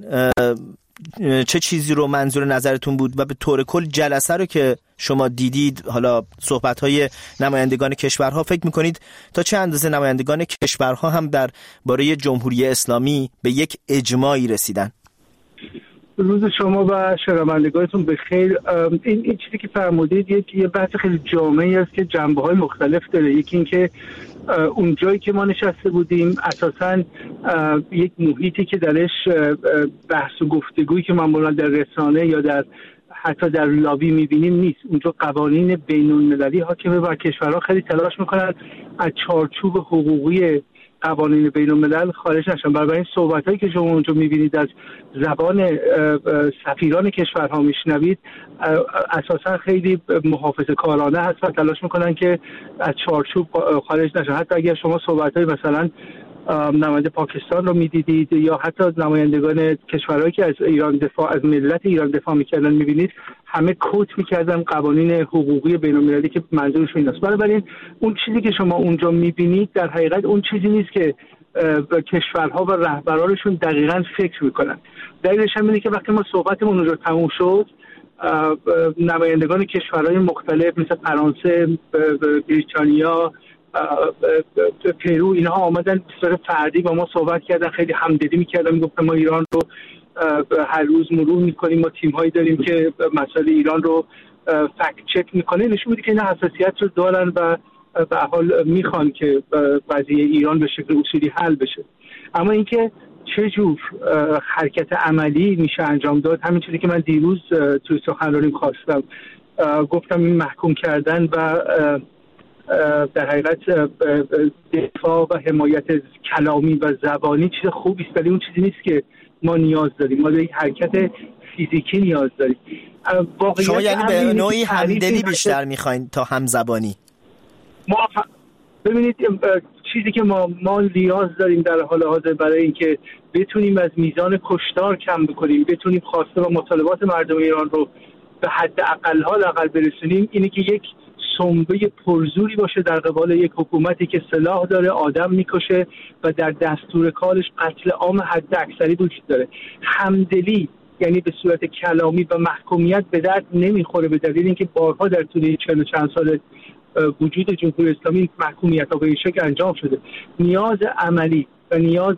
چه چیزی رو منظور نظرتون بود و به طور کل جلسه رو که شما دیدید، حالا صحبت‌های نمایندگان کشورها، فکر می‌کنید تا چه اندازه نمایندگان کشورها هم در باره جمهوری اسلامی به یک اجماعی رسیدن؟ روز شما و شنوندگانتون بخیر. این چیزی که فرمودید یه بحث خیلی جامعی است که جنبه‌های مختلف داره. یکی این که اون جایی که ما نشسته بودیم اساساً یک محیطی که درش بحث و گفتگویی که معمولا در رسانه یا حتی در لابی می‌بینیم نیست. اونجا قوانین بین‌المللی حاکمه و کشورها خیلی تلاش می‌کنن از چارچوب حقوقی قوانین بین‌الملل خارج نشن. برای این صحبتایی که شما اونجا می‌بینید از زبان سفیران کشورها میشنوید اساسا خیلی محافظه‌کارانه هست و تلاش میکنن که از چارچوب خارج نشن. حتی اگر شما صحبتای مثلا نماینده پاکستان رو میدیدید یا حتی نمایندگان کشورهایی که از ملت ایران دفاع میکردن میبینید همه کوت میکردن قوانین حقوقی بین‌المللی که منظورشون ایناست. بنابراین اون چیزی که شما اونجا میبینید در حقیقت اون چیزی نیست که کشورها و رهبرانشون دقیقاً فکر میکنن. دلیلش هم اینه که وقتی ما صحبتمون اونجا تموم شد، نمایندگان کشورهای مختلف مثل فرانسه، بریتانیا، پرو، اینها آمدن به صورت فردی با ما صحبت کردن، خیلی همدلی میکردن، میگفتن ما ایران رو هر روز مرور میکنیم، ما تیم‌هایی داریم که مسائل ایران رو فکت چک میکنه. نشون میده که اینا حساسیت رو دارن و به حال میخوان که قضیه ایران به شکل اصولی حل بشه. اما اینکه چه جور حرکت عملی میشه انجام داد، همین چیزی که من دیروز توی سخنرانیم خواستم گفتم، این محکوم کردن و در حقیقت دفاع و حمایت کلامی و زبانی چیز خوبی است، ولی اون چیزی نیست که ما نیاز داریم. ما یک حرکت فیزیکی نیاز داریم. شما یعنی به نوعی همدلی بیشتر میخواین تا همزبانی؟ ببینید چیزی که ما نیاز داریم در حال حاضر برای اینکه بتونیم از میزان کشتار کم بکنیم، بتونیم خواسته و مطالبات مردم ایران رو به حد اقل برسونیم، اینه که یک سنبه پرزوری باشه در قبال یک حکومتی که سلاح داره، آدم میکشه و در دستور کارش قتل عام حد اکثری وجود داره. همدلی یعنی به صورت کلامی و محکومیت به درد نمیخوره، به دلیل اینکه بارها در طول 40 چند سال وجود جمهوری اسلامی محکومیت‌ها به این شکل انجام شده. نیاز عملی و نیاز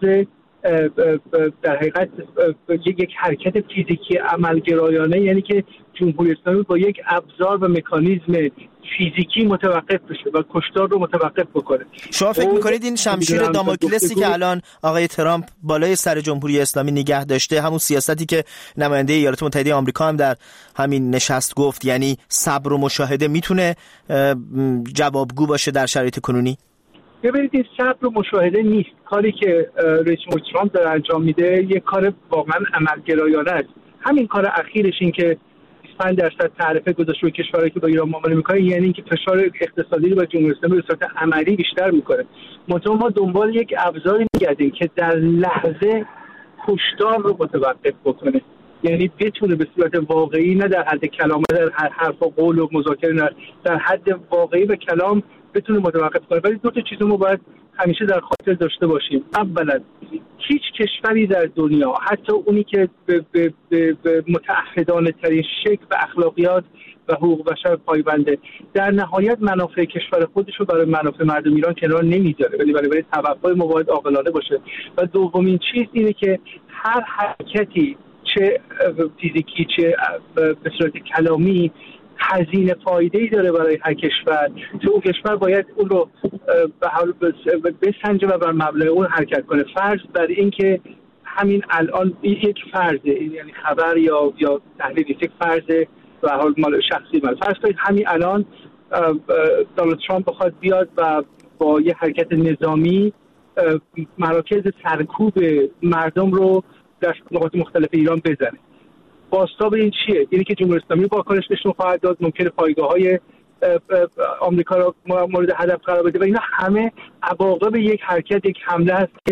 در حقیقت یک حرکت فیزیکی عملگرایانه، یعنی که جمهوری اسلامی با یک ابزار و مکانیزم فیزیکی متوقف بشه و کشتار رو متوقف بکنه. شما فکر می‌کنید این شمشیر داموکلسی که الان آقای ترامپ بالای سر جمهوری اسلامی نگه داشته، همون سیاستی که نماینده ایالات متحده آمریکا هم در همین نشست گفت، یعنی صبر و مشاهده، میتونه جوابگو باشه در شرایط کنونی؟ ببینید این صبر و مشاهده نیست. کاری که رئیس جمهور ترامپ داره انجام میده یک کار واقعا عملگرایانه است. همین کار اخیرش این که 25% تعرفه گذاشته روی کشورهایی که با ایران معامله میکنه، یعنی اینکه فشار اقتصادی رو با جمهوری اسلامی به صورت عملی بیشتر میکنه. منتها ما دنبال یک ابزاری میگردیم که در لحظه کشتار رو متوقف بکنه، یعنی بتونه به صورت واقعی، نه در حد کلام، در حرف و قول و مذاکره، نه در حد واقعی و کلام بتونه متوقف کنه. ولی دو تا چیز رو باید همیشه در خاطر داشته باشیم. اولا هیچ کشوری در دنیا، حتی اونی که به متعهدانه ترین شکل و اخلاقیات و حقوق بشر پایبنده، در نهایت منافع کشور خودش رو برای منافع مردم ایران کنار نمیذاره، ولی برای توقع ما باید عاقلانه باشه. و دومین چیز اینه که هر حرکتی، چه فیزیکی چه به صورت کلامی، هزینه فایده‌ای داره برای هر کشور. تو اون کشور باید اون رو به حال بسنجه و بر مبلغ اون حرکت کنه. فرض بر این که همین الان یک فرضه، یعنی خبر یا تحلیل یک فرضه و حال مال شخصی من. فرض کنید همین الان دونالد ترامپ بخواد بیاد و با یه حرکت نظامی مراکز سرکوب مردم رو در نقاط مختلف ایران بزنه. بازتاب این چیه؟ یعنی که جمهوری اسلامی واکنش نشون خواهد داد، ممکنه پایگاه‌های آمریکا را مورد هدف قرار بده و اینا همه عواقب یک حرکت، یک حمله است که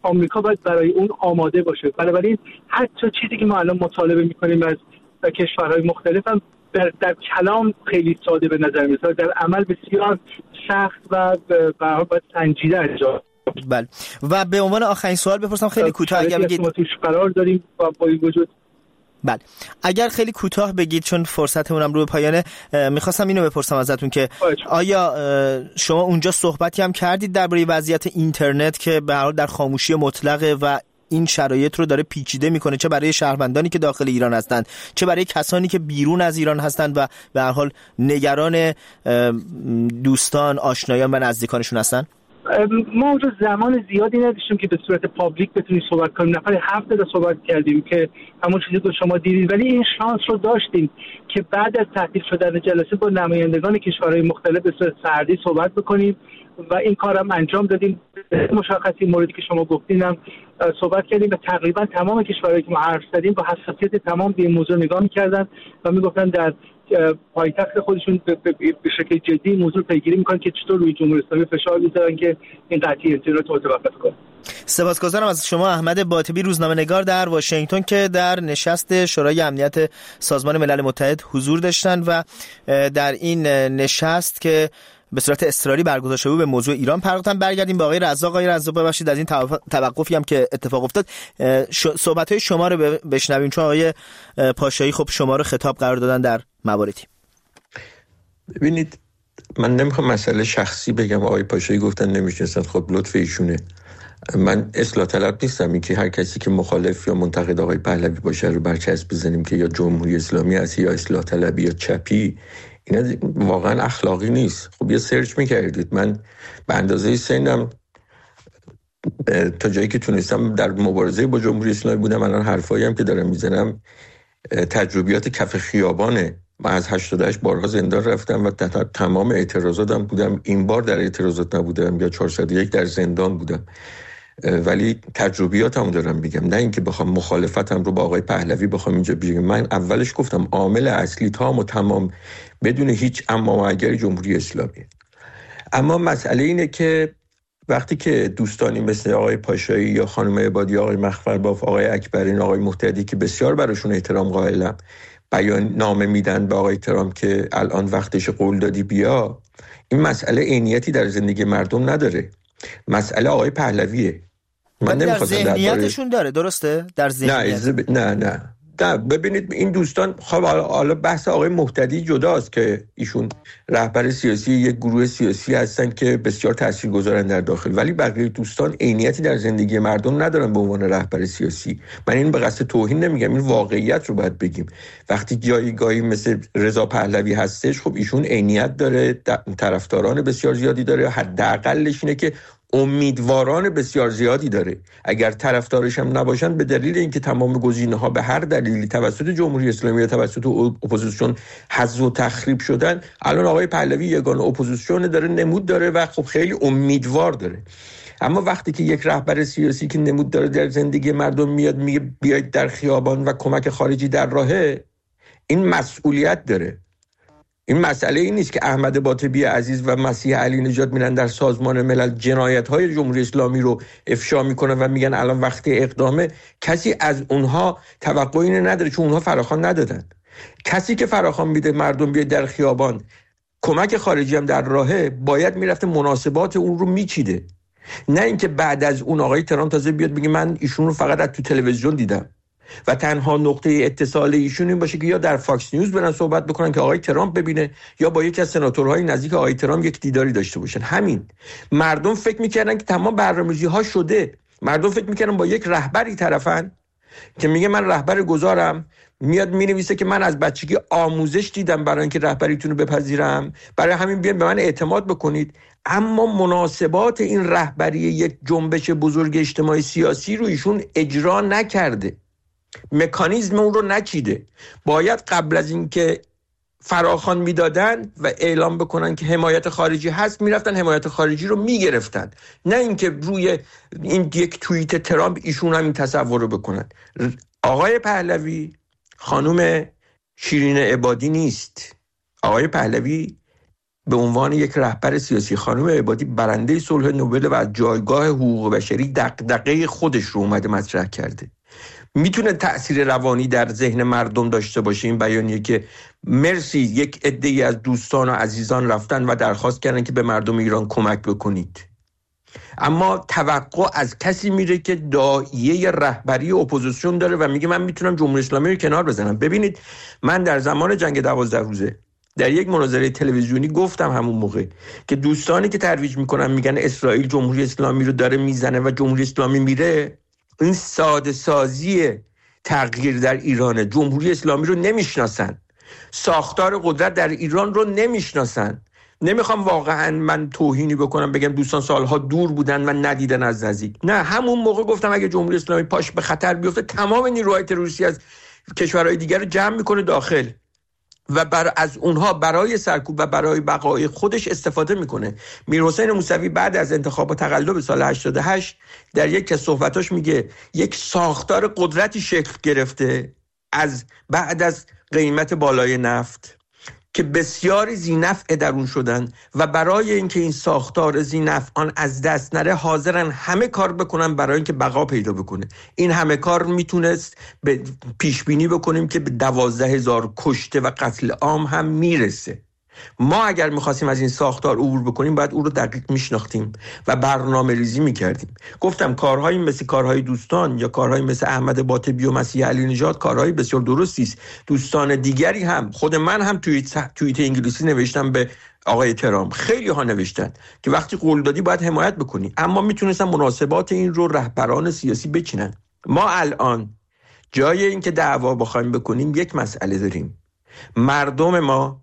آمریکا باید برای اون آماده باشه. بنابراین حتی چیزی که ما الان مطالبه میکنیم از کشورهای مختلف هم در کلام خیلی ساده به نظر میاد، در عمل بسیار سخت و باید سنجیده انجام. بله. و به عنوان آخرین سوال بپرسم خیلی کوتاه اگر بگید، ما توش قرار داریم با این وجود. بله اگر خیلی کوتاه بگید چون فرصتمون هم رو به پایانه، میخواستم اینو بپرسم ازتون که آیا شما اونجا صحبتی هم کردید درباره وضعیت اینترنت که به هر حال در خاموشی مطلقه و این شرایط رو داره پیچیده میکنه، چه برای شهروندانی که داخل ایران هستند چه برای کسانی که بیرون از ایران هستند و به هر حال نگران دوستان، آشنایان و نزدیکانشون هستند؟ ما اونجا زمان زیادی نداشتیم که به صورت پابلیک بتونیم صحبت کنیم. نفر 7 تا صحبت کردیم که همون چیزی که شما دیدید، ولی این شانس رو داشتیم که بعد از تعطیل شدن جلسه با نمایندگان کشورهای مختلف به صورت فردی صحبت بکنیم و این کارم انجام دادیم. مشخصی موردی که شما گفتین هم صحبت کردیم و تقریبا تمام کشورهایی که ما حرف زدیم با حساسیت تمام به این موضوع نگاه می‌کردن و میگفتن در پایتخت خودشون به شکل جدی موضوع پیگیری میکنن که چطور روی جمهوری اسلامی فشار میذارن که این قطعی اینترنت رو متوقف کنه. سپاسگزارم از شما احمد باطبی، روزنامه‌نگار در واشنگتن که در نشست شورای امنیت سازمان ملل متحد حضور داشتن و در این نشست که به صورت اضطراری برگزار شده به موضوع ایران پرداختن. برگردیم با آقای رزاق. آقای رزاق ببخشید از این توقفی هم که اتفاق افتاد صحبت‌های شما رو بشنویم، چون آقای پاشایی خب شما رو خطاب قرار دادن در مواردی. ببینید من نمیخوام مسئله شخصی بگم، آقای پاشایی گفتن نمیشناسن، خب لطف ایشونه. من اصلاح طلب نیستم این که هر کسی که مخالف یا منتقد آقای پهلوی باشه رو برچسب بزنیم که یا جمهوری اسلامی است یا اصلاح طلبی یا چپی. اینا واقعا اخلاقی نیست. خب یه سرچ میکردید، من به اندازه سنم تا جایی که تونستم در مبارزه با جمهوری اسلامی بودم. الان حرفایی هم که دارم میزنم تجربیات کف خیابانه. من از 88 بارها زندان رفتم و تمام اعتراضاتم بودم. این بار در اعتراضات نبودم یا 401 در زندان بودم، ولی تجربیاتم دارم میگم، نه اینکه بخوام مخالفتم رو با آقای پهلوی بخوام اینجا بگم. من اولش گفتم عامل اصلی تام و تمام بدون هیچ اما و اگری جمهوری اسلامی. اما مسئله اینه که وقتی که دوستانی مثل آقای پاشایی یا خانم عبادی یا آقای مخفرباف، آقای اکبرین، آقای مهتدی که بسیار براشون احترام قائلم، بیان نامه میدن به آقای ترامپ که الان وقتش قول دادی بیا، این مسئله عینیتی در زندگی مردم نداره. مسئله آقای پهلویه. من در ذهنیتشون داره، درسته؟ در ذهنیت نه ببینید این دوستان، خب حالا بحث آقای مهتدی جداست که ایشون رهبر سیاسی یک گروه سیاسی هستن که بسیار تاثیرگذارن در داخل، ولی بقیه دوستان عینیتی در زندگی مردم ندارن به عنوان رهبر سیاسی. من این به قصد توهین نمیگم، این واقعیت رو باید بگیم. وقتی جایگاهی مثل رضا پهلوی هستش، خب ایشون عینیت داره، طرفداران بسیار زیادی داره، حداقلش اینه که امیدواران بسیار زیادی داره. اگر طرفدارش هم نباشن به دلیل اینکه تمام گزینه‌ها به هر دلیلی توسط جمهوری اسلامی یا توسط اپوزیسیون حذف و تخریب شدن، الان آقای پهلوی یگانه اپوزیسیون داره، نمود داره و خب خیلی امیدوار داره. اما وقتی که یک رهبر سیاسی که نمود داره در زندگی مردم میاد میگه بیاید در خیابان و کمک خارجی در راهه، این مسئولیت داره. این مسئله این نیست که احمد باطبی عزیز و مسیح علی نژاد میرن در سازمان ملل جنایت‌های جمهوری اسلامی رو افشا میکنن و میگن الان وقت اقدامه. کسی از اونها توقعی نداره، چون اونها فراخوان ندادن. کسی که فراخوان میده مردم بیاد در خیابان، کمک خارجی هم در راهه، باید میرفته مناسبات اون رو میچیده، نه اینکه بعد از اون آقای ترامپ تازه بیاد بگه من ایشون رو فقط از تو تلویزیون دیدم و تنها نقطه اتصال ایشون این باشه که یا در فاکس نیوز برن صحبت بکنن که آقای ترامپ ببینه، یا با یکی از سناتورهای نزدیک آقای ترامپ یک دیداری داشته باشن. همین. مردم فکر میکردن که تمام برنامه‌ریزی ها شده. مردم فکر میکردن با یک رهبری طرفن که میگه من رهبر گذارم، میاد مینویسه که من از بچگی آموزش دیدم برای اینکه رهبریتون رو بپذیرم، برای همین بیان به من اعتماد بکنید. اما مناسبات این رهبری یک جنبش بزرگ اجتماعی سیاسی رو ایشون اجرا نکرده، مکانیزم اون رو نچیده. باید قبل از اینکه فراخوان میدادن و اعلام بکنن که حمایت خارجی هست، میرفتن حمایت خارجی رو میگرفتن، نه اینکه روی این یک توییت ترامپ ایشون هم این تصور رو بکنن. آقای پهلوی خانم شیرین عبادی نیست. آقای پهلوی به عنوان یک رهبر سیاسی خانم عبادی برنده صلح نوبل و از جایگاه حقوق بشری دغدغه خودش رو اومده مطرح کرده. میتونه تأثیر روانی در ذهن مردم داشته باشه این بیانیه که مرسی یک عده‌ای از دوستان و عزیزان رفتن و درخواست کردن که به مردم ایران کمک بکنید، اما توقع از کسی میره که داعیه رهبری اپوزیسیون داره و میگه من میتونم جمهوری اسلامی رو کنار بزنم. ببینید من در زمان جنگ 12 روزه در یک مناظره تلویزیونی گفتم همون موقع که دوستانی که ترویج میکنن میگن اسرائیل جمهوری اسلامی رو داره میزنه و جمهوری اسلامی میره، این ساده سازی تغییر در ایرانه. جمهوری اسلامی رو نمیشناسن، ساختار قدرت در ایران رو نمیشناسن. نمیخوام واقعا من توهینی بکنم بگم دوستان سالها دور بودن و ندیدن از نزدیک. نه، همون موقع گفتم اگه جمهوری اسلامی پاش به خطر بیفته تمام نیروهای تروریستی از کشورهای دیگر رو جمع میکنه داخل و از اونها برای سرکوب و برای بقای خودش استفاده میکنه. میرحسین موسوی بعد از انتخابات تقلب سال 88 در یک از صحبتاش میگه یک ساختار قدرتی شکل گرفته از بعد از قیمت بالای نفت که بسیاری ذی‌نفع در اون شدن و برای اینکه این ساختار ذی‌نفعان از دست نره حاضرن همه کار بکنن برای اینکه بقا پیدا بکنه. این همه کار میتونست به پیش بینی بکنیم که به 12,000 کشته و قتل عام هم میرسه. ما اگر میخواستیم از این ساختار عبور بکنیم باید او رو دقیق میشناختیم و برنامه ریزی میکردیم. گفتم کارهایی مثل کارهای دوستان یا کارهایی مثل احمد باطبی و مسیح علی نژاد کارهایی بسیار درستی است. دوستان دیگری هم، خود من هم توییت انگلیسی نوشتم به آقای ترامپ، خیلی ها نوشتن که وقتی قول دادی باید حمایت بکنی، اما میتونستن مناسبات این رو رهبران سیاسی بچینن. ما الان جای این که دعوا بخوایم بکنیم یک مسئله داریم. مردم ما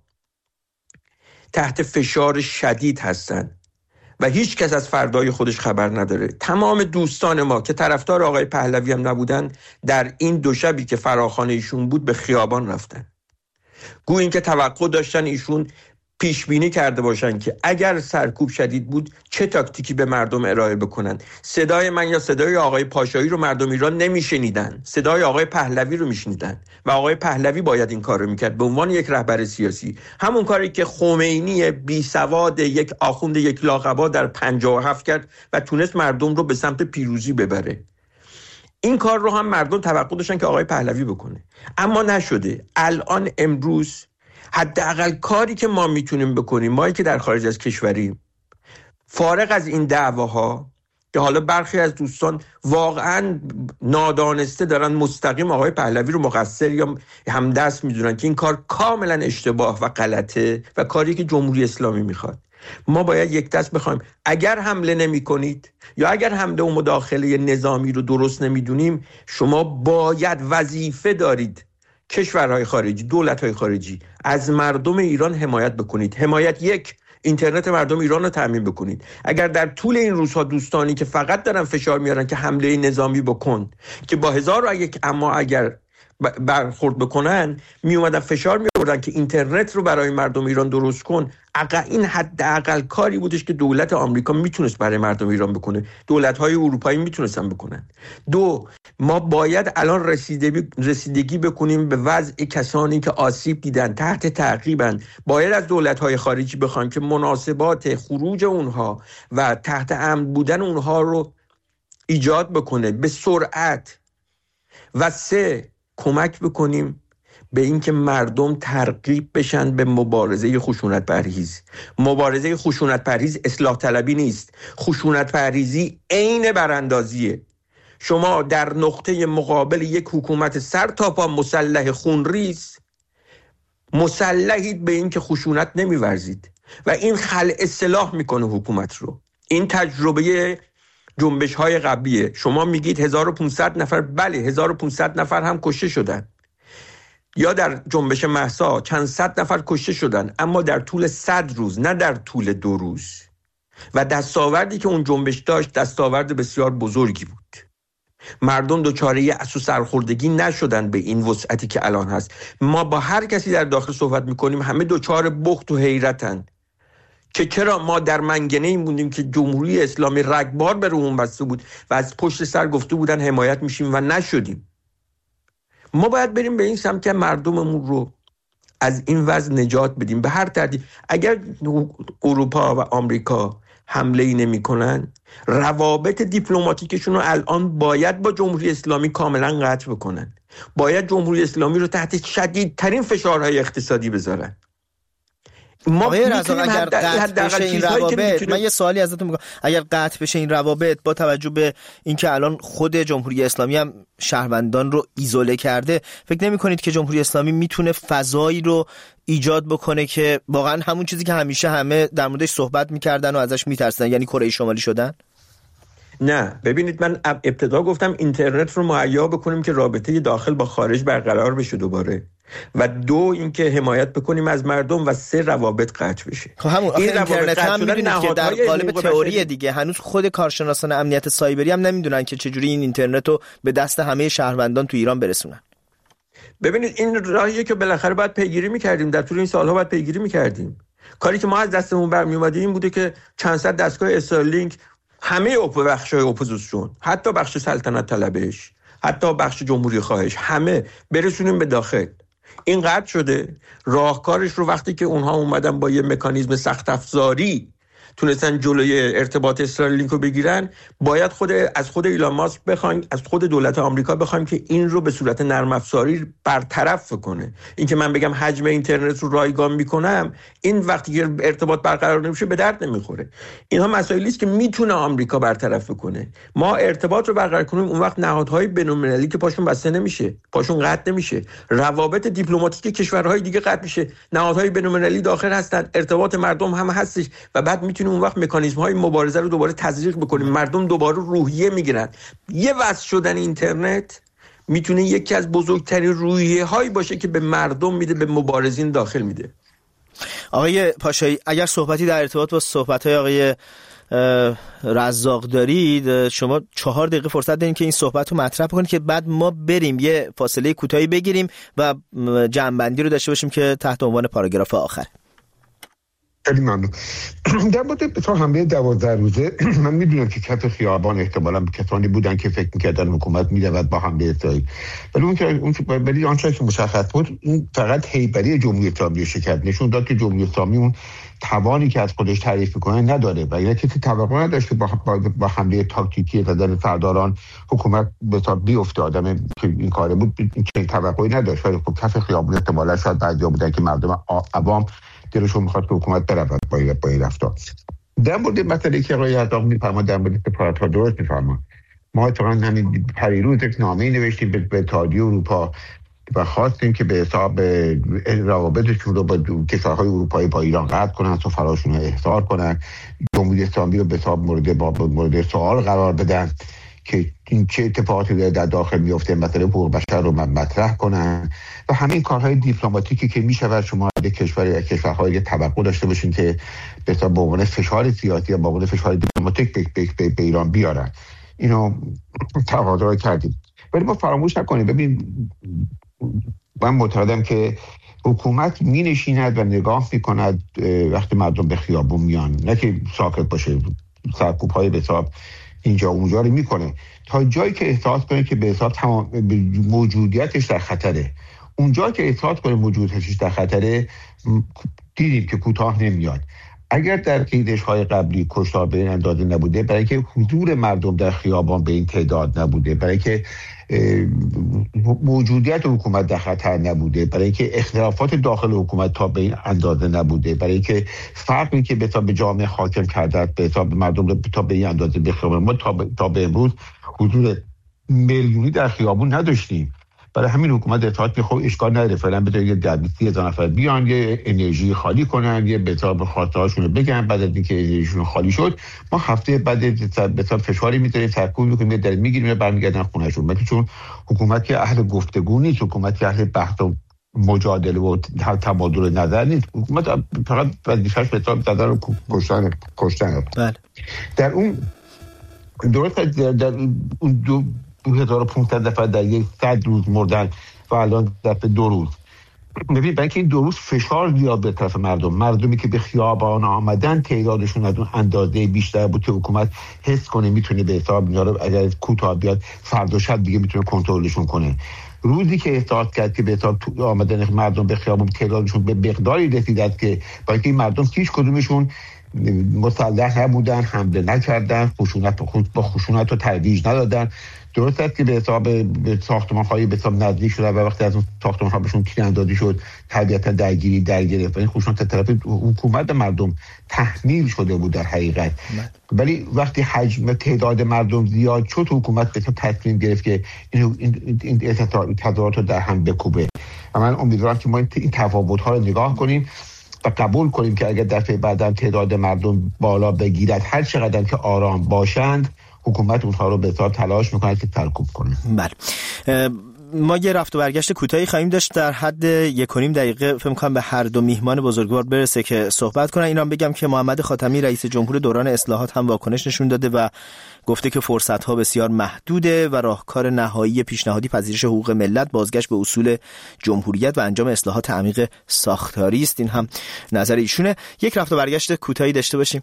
تحت فشار شدید هستن و هیچ کس از فردای خودش خبر نداره. تمام دوستان ما که طرفدار آقای پهلوی هم نبودن در این دو شبی که فراخوان ایشون بود به خیابان رفتن، گویا این که توقع داشتن ایشون پیش بینی کرده باشن که اگر سرکوب شدید بود چه تاکتیکی به مردم ارائه بکنن. صدای من یا صدای آقای پاشایی رو مردم ایران نمیشنیدن، صدای آقای پهلوی رو میشنیدن و آقای پهلوی باید این کار رو میکرد به عنوان یک رهبر سیاسی. همون کاری که خمینی بی سواد یک آخوند یک لاقبا در 57 کرد و تونست مردم رو به سمت پیروزی ببره. این کار رو هم مردم توقع داشتن که آقای پهلوی بکنه، اما نشده. الان امروز حداقل کاری که ما میتونیم بکنیم، ما که در خارج از کشوریم، فارغ از این دعواها که حالا برخی از دوستان واقعا نادانسته دارن مستقیم آقای پهلوی رو مقصر یا همدست میدونن که این کار کاملا اشتباه و غلطه و کاری که جمهوری اسلامی میخواد، ما باید یک دست بخوایم اگر حمله نمی کنید یا اگر حمله و مداخله نظامی رو درست نمیدونیم، شما باید وظیفه دارید کشورهای خارجی، دولت‌های خارجی از مردم ایران حمایت بکنید. حمایت یک، اینترنت مردم ایران رو تامین بکنید. اگر در طول این روزها دوستانی که فقط دارن فشار میارن که حمله نظامی بکن، که با 1001 اما اگر برخورد بکنن، می اومدن فشار می آوردن که اینترنت رو برای مردم ایران درست کن، این حداقل کاری بودش که دولت آمریکا میتونست برای مردم ایران بکنه، دولت‌های اروپایی میتونستن بکنن. دو، ما باید الان رسیدگی بکنیم به وضع کسانی که آسیب دیدن، تحت تعقیبن. باید از دولت‌های خارجی بخوایم که مناسبات خروج اونها و تحت امن بودن اونها رو ایجاد بکنه به سرعت. و سه، کمک بکنیم به اینکه مردم ترغیب بشن به مبارزه خشونت پرهیز. مبارزه خشونت پرهیز اصلاح طلبی نیست، خشونت پرهیزی عین براندازیه. شما در نقطه مقابل یک حکومت سر تا پا مسلح خونریز مسلحید به اینکه خشونت نمیورزید و این خلع اصلاح میکنه حکومت رو. این تجربه جنبش های قبلیه. شما میگید 1500 نفر، بله 1500 نفر هم کشته شدن، یا در جنبش مهسا چند صد نفر کشته شدن، اما در طول 100 روز، نه در طول 2 روز. و دستاوردی که اون جنبش داشت دستاورد بسیار بزرگی بود. مردم دچار یأس و سرخوردگی نشدن به این وسعتی که الان هست. ما با هر کسی در داخل صحبت میکنیم همه دچار بخت و حیرتن که چرا ما در منگنه‌ای موندیم که جمهوری اسلامی رگبار به رومون بسته بود و از پشت سر گفته بودن حمایت میشیم و نشدیم. ما باید بریم به این سمت که مردممون رو از این وضع نجات بدیم به هر ترتیب. اگر اروپا و آمریکا حمله‌ای نمی‌کنن، روابط دیپلماتیکشون رو الان باید با جمهوری اسلامی کاملا قطع بکنن. باید جمهوری اسلامی رو تحت شدیدترین فشارهای اقتصادی بذارن. آقای رضا اگر قطع بشه این روابط، من یه سوالی ازتون میکنم، اگر قطع بشه این روابط با توجه به اینکه الان خود جمهوری اسلامی هم شهروندان رو ایزوله کرده، فکر نمی کنید که جمهوری اسلامی میتونه فضایی رو ایجاد بکنه که واقعا همون چیزی که همیشه همه در موردش صحبت میکردن و ازش میترسیدن، یعنی کره شمالی شدن؟ نه، ببینید من ابتدا گفتم اینترنت رو مهیا بکنیم که رابطه داخل با خارج برقرار بشه دوباره، و 2 اینکه حمایت بکنیم از مردم، و 3 روابط قطع بشه. خب همون اینترنت هم میدونید که در قالب تئوری دیگه هنوز خود کارشناسان امنیت سایبری هم نمیدونن که چجوری این اینترنت رو به دست همه شهروندان تو ایران برسونن. ببینید این راهیه که بالاخره باید پیگیری می‌کردیم، در طول این سال‌ها باید پیگیری می‌کردیم. کاری که ما از دستمون برمی اومد این بوده که چند صد دستگاه استارلینک همه بخش‌های اپوزیسیون، حتی بخش سلطنت طلبش، حتی بخش جمهوری خواهش، همه برسونیم به داخل. این قطع شده. راهکارش رو وقتی که اونها اومدن با یه مکانیزم سخت افزاری تونستن جلوی ارتباط استارلینک رو بگیرن، باید از خود ایلان ماسک بخوایم، از خود دولت آمریکا بخوایم که این رو به صورت نرم افزاری برطرف کنه. این که من بگم حجم اینترنت رو رایگان میکنم، این وقتی که ارتباط برقرار نمیشه به درد نمیخوره. اینها مسائلی است که میتونه آمریکا برطرف کنه. ما ارتباط رو برقرار کنیم، اون وقت نهادهای بین‌المللی که پاشون بسته نمیشه، پاشون قطع نمیشه، روابط دیپلماتیک کشورهای دیگه قطع میشه، نهادهای بین‌المللی داخل هستن، ارتباط مردم هم هستش، و بعد میتونیم اون وقت مکانیزم‌های مبارزه رو دوباره تزریق بکنیم، مردم دوباره روحیه میگیرن. یه وصل شدن اینترنت میتونه یکی از بزرگترین روحیه‌هایی باشه که به مردم میده، به مبارزین داخل میده. آقای پاشایی، اگر صحبتی در ارتباط با صحبت‌های آقای رزاق دارید، شما 4 دقیقه فرصت دارین که این صحبت رو مطرح کنید که بعد ما بریم یه فاصله کوتاهی بگیریم و جمع‌بندی رو داشته باشیم که تحت عنوان پاراگراف آخر. خیلی ممنون. در مورد تا حمله 12 روزه من میدونم که کف خیابان احتمالاً کسانی بودن که فکر میکردن حکومت میدود با حمله اسرائیل، ولی آنچه که مشخص بود این فقط هیبری جمهوری اسلامی شکست نشون داد که جمهوری اسلامی اون توانی که از خودش تعریف میکنه نداره، و اگه کسی توقع نداشت با حمله تاکتیکی زدن سرداران حکومت به تاب بیفته، آدم که این کاره بود این توقعی نداشت، ولی خب کف خیابان احتمالاً شاید بعضیا بودن که مردم عوام دلشون میخواد که حکومت برود با این رفتار. در مورد مسئله که آقای عطاق میفرماد در مورد سفارت‌ها درست میفرماد. ما اتفاقا همین پریروز یک نامه‌ای نوشتیم به اتحادیه اروپا و خواستیم که به حساب روابطشون رو با کشورهای اروپایی با ایران قطع کنن، سفراشون رو احضار کنن، جمهوری اسلامی رو به حساب مورد سوال قرار بدن که این چه اتفاقاتی در داخل میفته، مسئله حقوق بشر رو مطرح کنن و همین کارهای دیپلماتیکی که میشود شما در کشورهای توقع داشته باشین که به عنوان فشار سیاسی یا به عنوان فشار دیپلماتیک به ایران بیارن، اینو تقاضا کردیم. ولی ما فراموش نکنیم، ببین من معتقدم که حکومت می نشیند و نگاه میکند وقتی مردم به خیابون میان، نه که ساکت باشه، سرکوب‌های به حساب اینجا اونجا رو میکنه تا جایی که احساس کنه که به حساب تمام موجودیتش در خطره. اونجا که احساس کنه موجودیتش در خطره دیدیم که کوتاه نمیاد. اگر در قیدش‌های قبلی کشتار به این اندازه نبوده، برای اینکه حضور مردم در خیابان به این تعداد نبوده، برای اینکه موجودیت حکومت در خطر نبوده، برای اینکه اختلافات داخل حکومت تا به این اندازه نبوده، برای اینکه فرقی که به جامعه حاکم کرده به حساب مردم تا به این اندازه بخوابه، ما تا به امروز حضور میلیونی در خیابون نداشتیم. برای همین حکومت اطاعت که خب اشکال نداره، فعلا بذارید 200,000 نفر بیان یه انرژی خالی کنن، یه به حساب خواسته‌هاشون رو بگن، بعد از اینکه انرژیشون خالی شد ما هفته بعد به حساب فشاری میذاریم، سرکوب میکنیم، در میگیریم، برمیگردن خونه‌شون. مثلا چون حکومت که اهل گفتگو نیست، حکومت که اهل بحث و مجادله و تبادل نظر نیست، حکومت فقط وظیفه‌اش به حساب زدن و کشتن. بله. در اون درست در اون 2500 نفر در 100 روز مردن و الان در 2 روز. ببین برای این 2 روز فشار زیاد به طرف مردمی که به خیابان آمدن تعدادشون از اون اندازه بیشتر بود که حکومت حس کنه میتونه به حساب اینا رو اگر کوتاه بیاد فردا شب دیگه میتونه کنترلشون کنه. روزی که احساس کرد که به حساب آمدن مردم به خیابون تعدادشون به مقداری رسیدد که با اینکه این مردم هیچ کدومشون مسلح نبودن، حمله نکردن، با خشونت و ترویج ندادن. درست است که به حساب ساختمان‌های به حساب نزدیک شده و وقتی از اون ساختمان‌ها بهشون تیراندازی شد طبیعتا درگیری در گرفت. این خشونت طرف حکومت مردم تحمیل شده بود در حقیقت. ولی وقتی حجم تعداد مردم زیاد شد حکومت به تصمیم گرفت که این تظاهرات رو در هم بکوبه. و من امیدوارم که ما این تفاوت‌ها رو نگاه کنیم و قبول کنیم که اگر دفعه بعداً تعداد مردم بالا بگیرد هر چقدر که آرام باشند حکومت اونها رو به طور تلاش میکنه که سرکوب کنه. بله. ما یه رفت و برگشت کوتاهی خواهیم داشت در حد 1.5 دقیقه فکر می‌کنم به هر دو میهمان بزرگوار برسه که صحبت کنن. اینم بگم که محمد خاتمی رئیس جمهور دوران اصلاحات هم واکنش نشون داده و گفته که فرصت‌ها بسیار محدوده و راهکار نهایی پیشنهادی پذیرش حقوق ملت، بازگشت به اصول جمهوریت و انجام اصلاحات عمیق ساختاری است. این هم نظر ایشونه. یک رفت و برگشت کوتاهی داشته باشیم.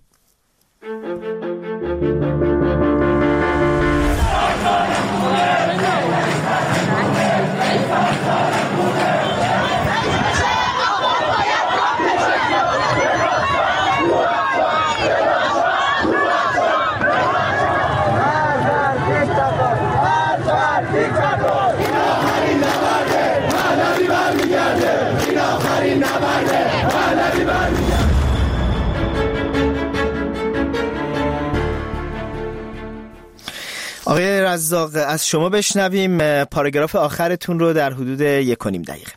آقای رزاق از شما بشنویم پاراگراف آخرتون رو در حدود 1.5 دقیقه.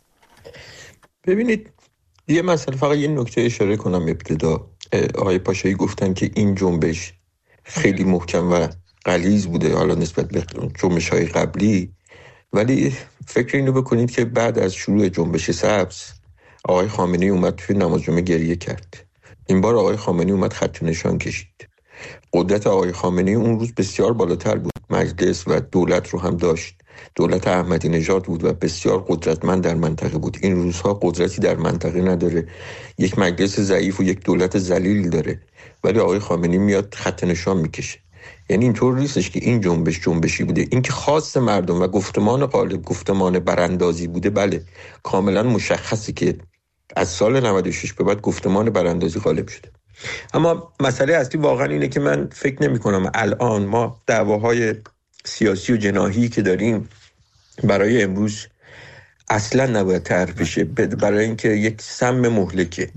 ببینید یه مسئله، فقط یه نکته اشاره کنم ابتدا. آقای پاشایی گفتن که این جنبش خیلی محکم و غلیظ بوده حالا نسبت به جنبش‌های قبلی، ولی فکر اینو بکنید که بعد از شروع جنبش سبز آقای خامنه‌ای اومد توی نماز جمعه گریه کرد. این بار آقای خامنه‌ای اومد خط نشان کشید. قدرت آقای خامنه‌ای اون روز بسیار بالاتر بود، مجلس و دولت رو هم داشت، دولت احمدی نژاد بود و بسیار قدرتمند در منطقه بود. این روزها قدرتی در منطقه نداره، یک مجلس ضعیف و یک دولت ذلیل داره، ولی آقای خامنه‌ای میاد خط نشان میکشه. یعنی اینطور نیستش که این جنبشی بوده، این که خاص مردم و گفتمان غالب گفتمان براندازی بوده. بله کاملا مشخصه که از سال 96 به بعد گفتمان براندازی غالب شده. اما مسئله اصلی واقعا اینه که من فکر نمی کنم الان ما دعواهای سیاسی و جناحی که داریم برای امروز اصلا نباید طرح بشه، برای اینکه یک سم مهلکه.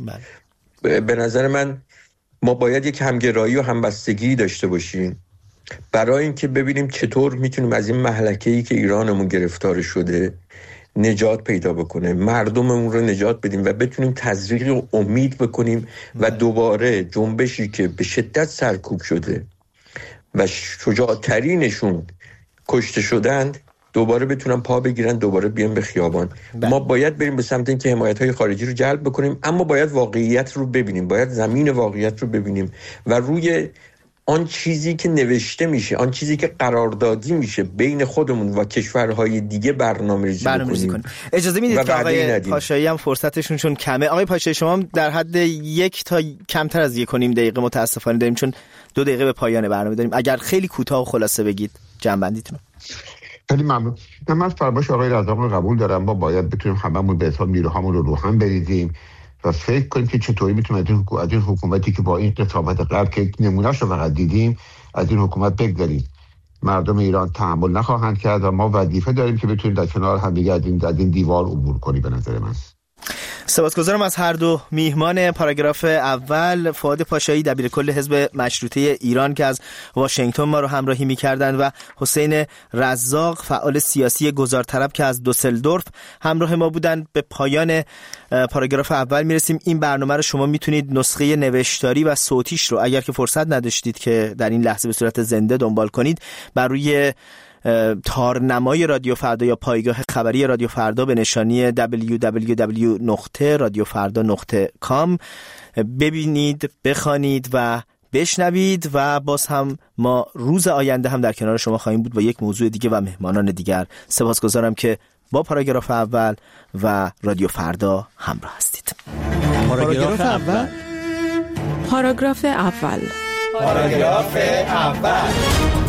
به نظر من ما باید یک همگرایی و همبستگی داشته باشیم برای اینکه ببینیم چطور میتونیم از این مهلکه‌ای که ایرانمون گرفتار شده نجات پیدا بکنه، مردممون رو نجات بدیم و بتونیم تزریق و امید بکنیم و دوباره جنبشی که به شدت سرکوب شده و شجاع‌ترینشون کشته شدند دوباره بتونن پا بگیرن، دوباره بیان به خیابان. ما باید بریم به سمت اینکه حمایت‌های خارجی رو جلب بکنیم، اما باید واقعیت رو ببینیم، باید زمین واقعیت رو ببینیم و روی آن چیزی که نوشته میشه، آن چیزی که قراردادی میشه بین خودمون و کشورهای دیگه برنامه‌ریزی کنیم. اجازه میدید که آقای پاشایی هم فرصتشون چون کمه. آقای پاشایی شما هم در حد 1 تا کمتر از 1.5 دقیقه متاسفانه داریم، چون 2 دقیقه به پایان برنامه داریم. اگر خیلی کوتاه و خلاصه بگید جنبندیتون. خیلی ممنون. من از فرمایش آقای رزاق رو قبول دارم. ما باید بتونیم هممون به حساب نیروهامون رو هم بریزیم و فکر کنیم که چطوری میتونیم از این حکومتی که با این قساوت قبل که نمونه‌اش رو فقط دیدیم از این حکومت بگذریم. مردم ایران تحمل نخواهند کرد و ما وظیفه داریم که بتونیم در کنار هم دیگه از این دیوار عبور کنیم. به نظر من سپاسگزارم از هر دو میهمان پاراگراف اول، فؤاد پاشایی دبیرکل حزب مشروطه ایران که از واشنگتن ما رو همراهی می‌کردند و حسین رزاق فعال سیاسی گذارطلب که از دوسلدورف همراه ما بودند. به پایان پاراگراف اول میرسیم. این برنامه رو شما میتونید نسخه نوشتاری و صوتیش رو اگر که فرصت نداشتید که در این لحظه به صورت زنده دنبال کنید بر روی تارنمای رادیو فردا یا پایگاه خبری رادیو فردا به نشانی www.radiofarda.com ببینید، بخوانید و بشنوید و باز هم ما روز آینده هم در کنار شما خواهیم بود با یک موضوع دیگه و مهمانان دیگر. سپاسگزارم که با پاراگراف اول و رادیو فردا همراه هستید. پاراگراف اول. پاراگراف اول.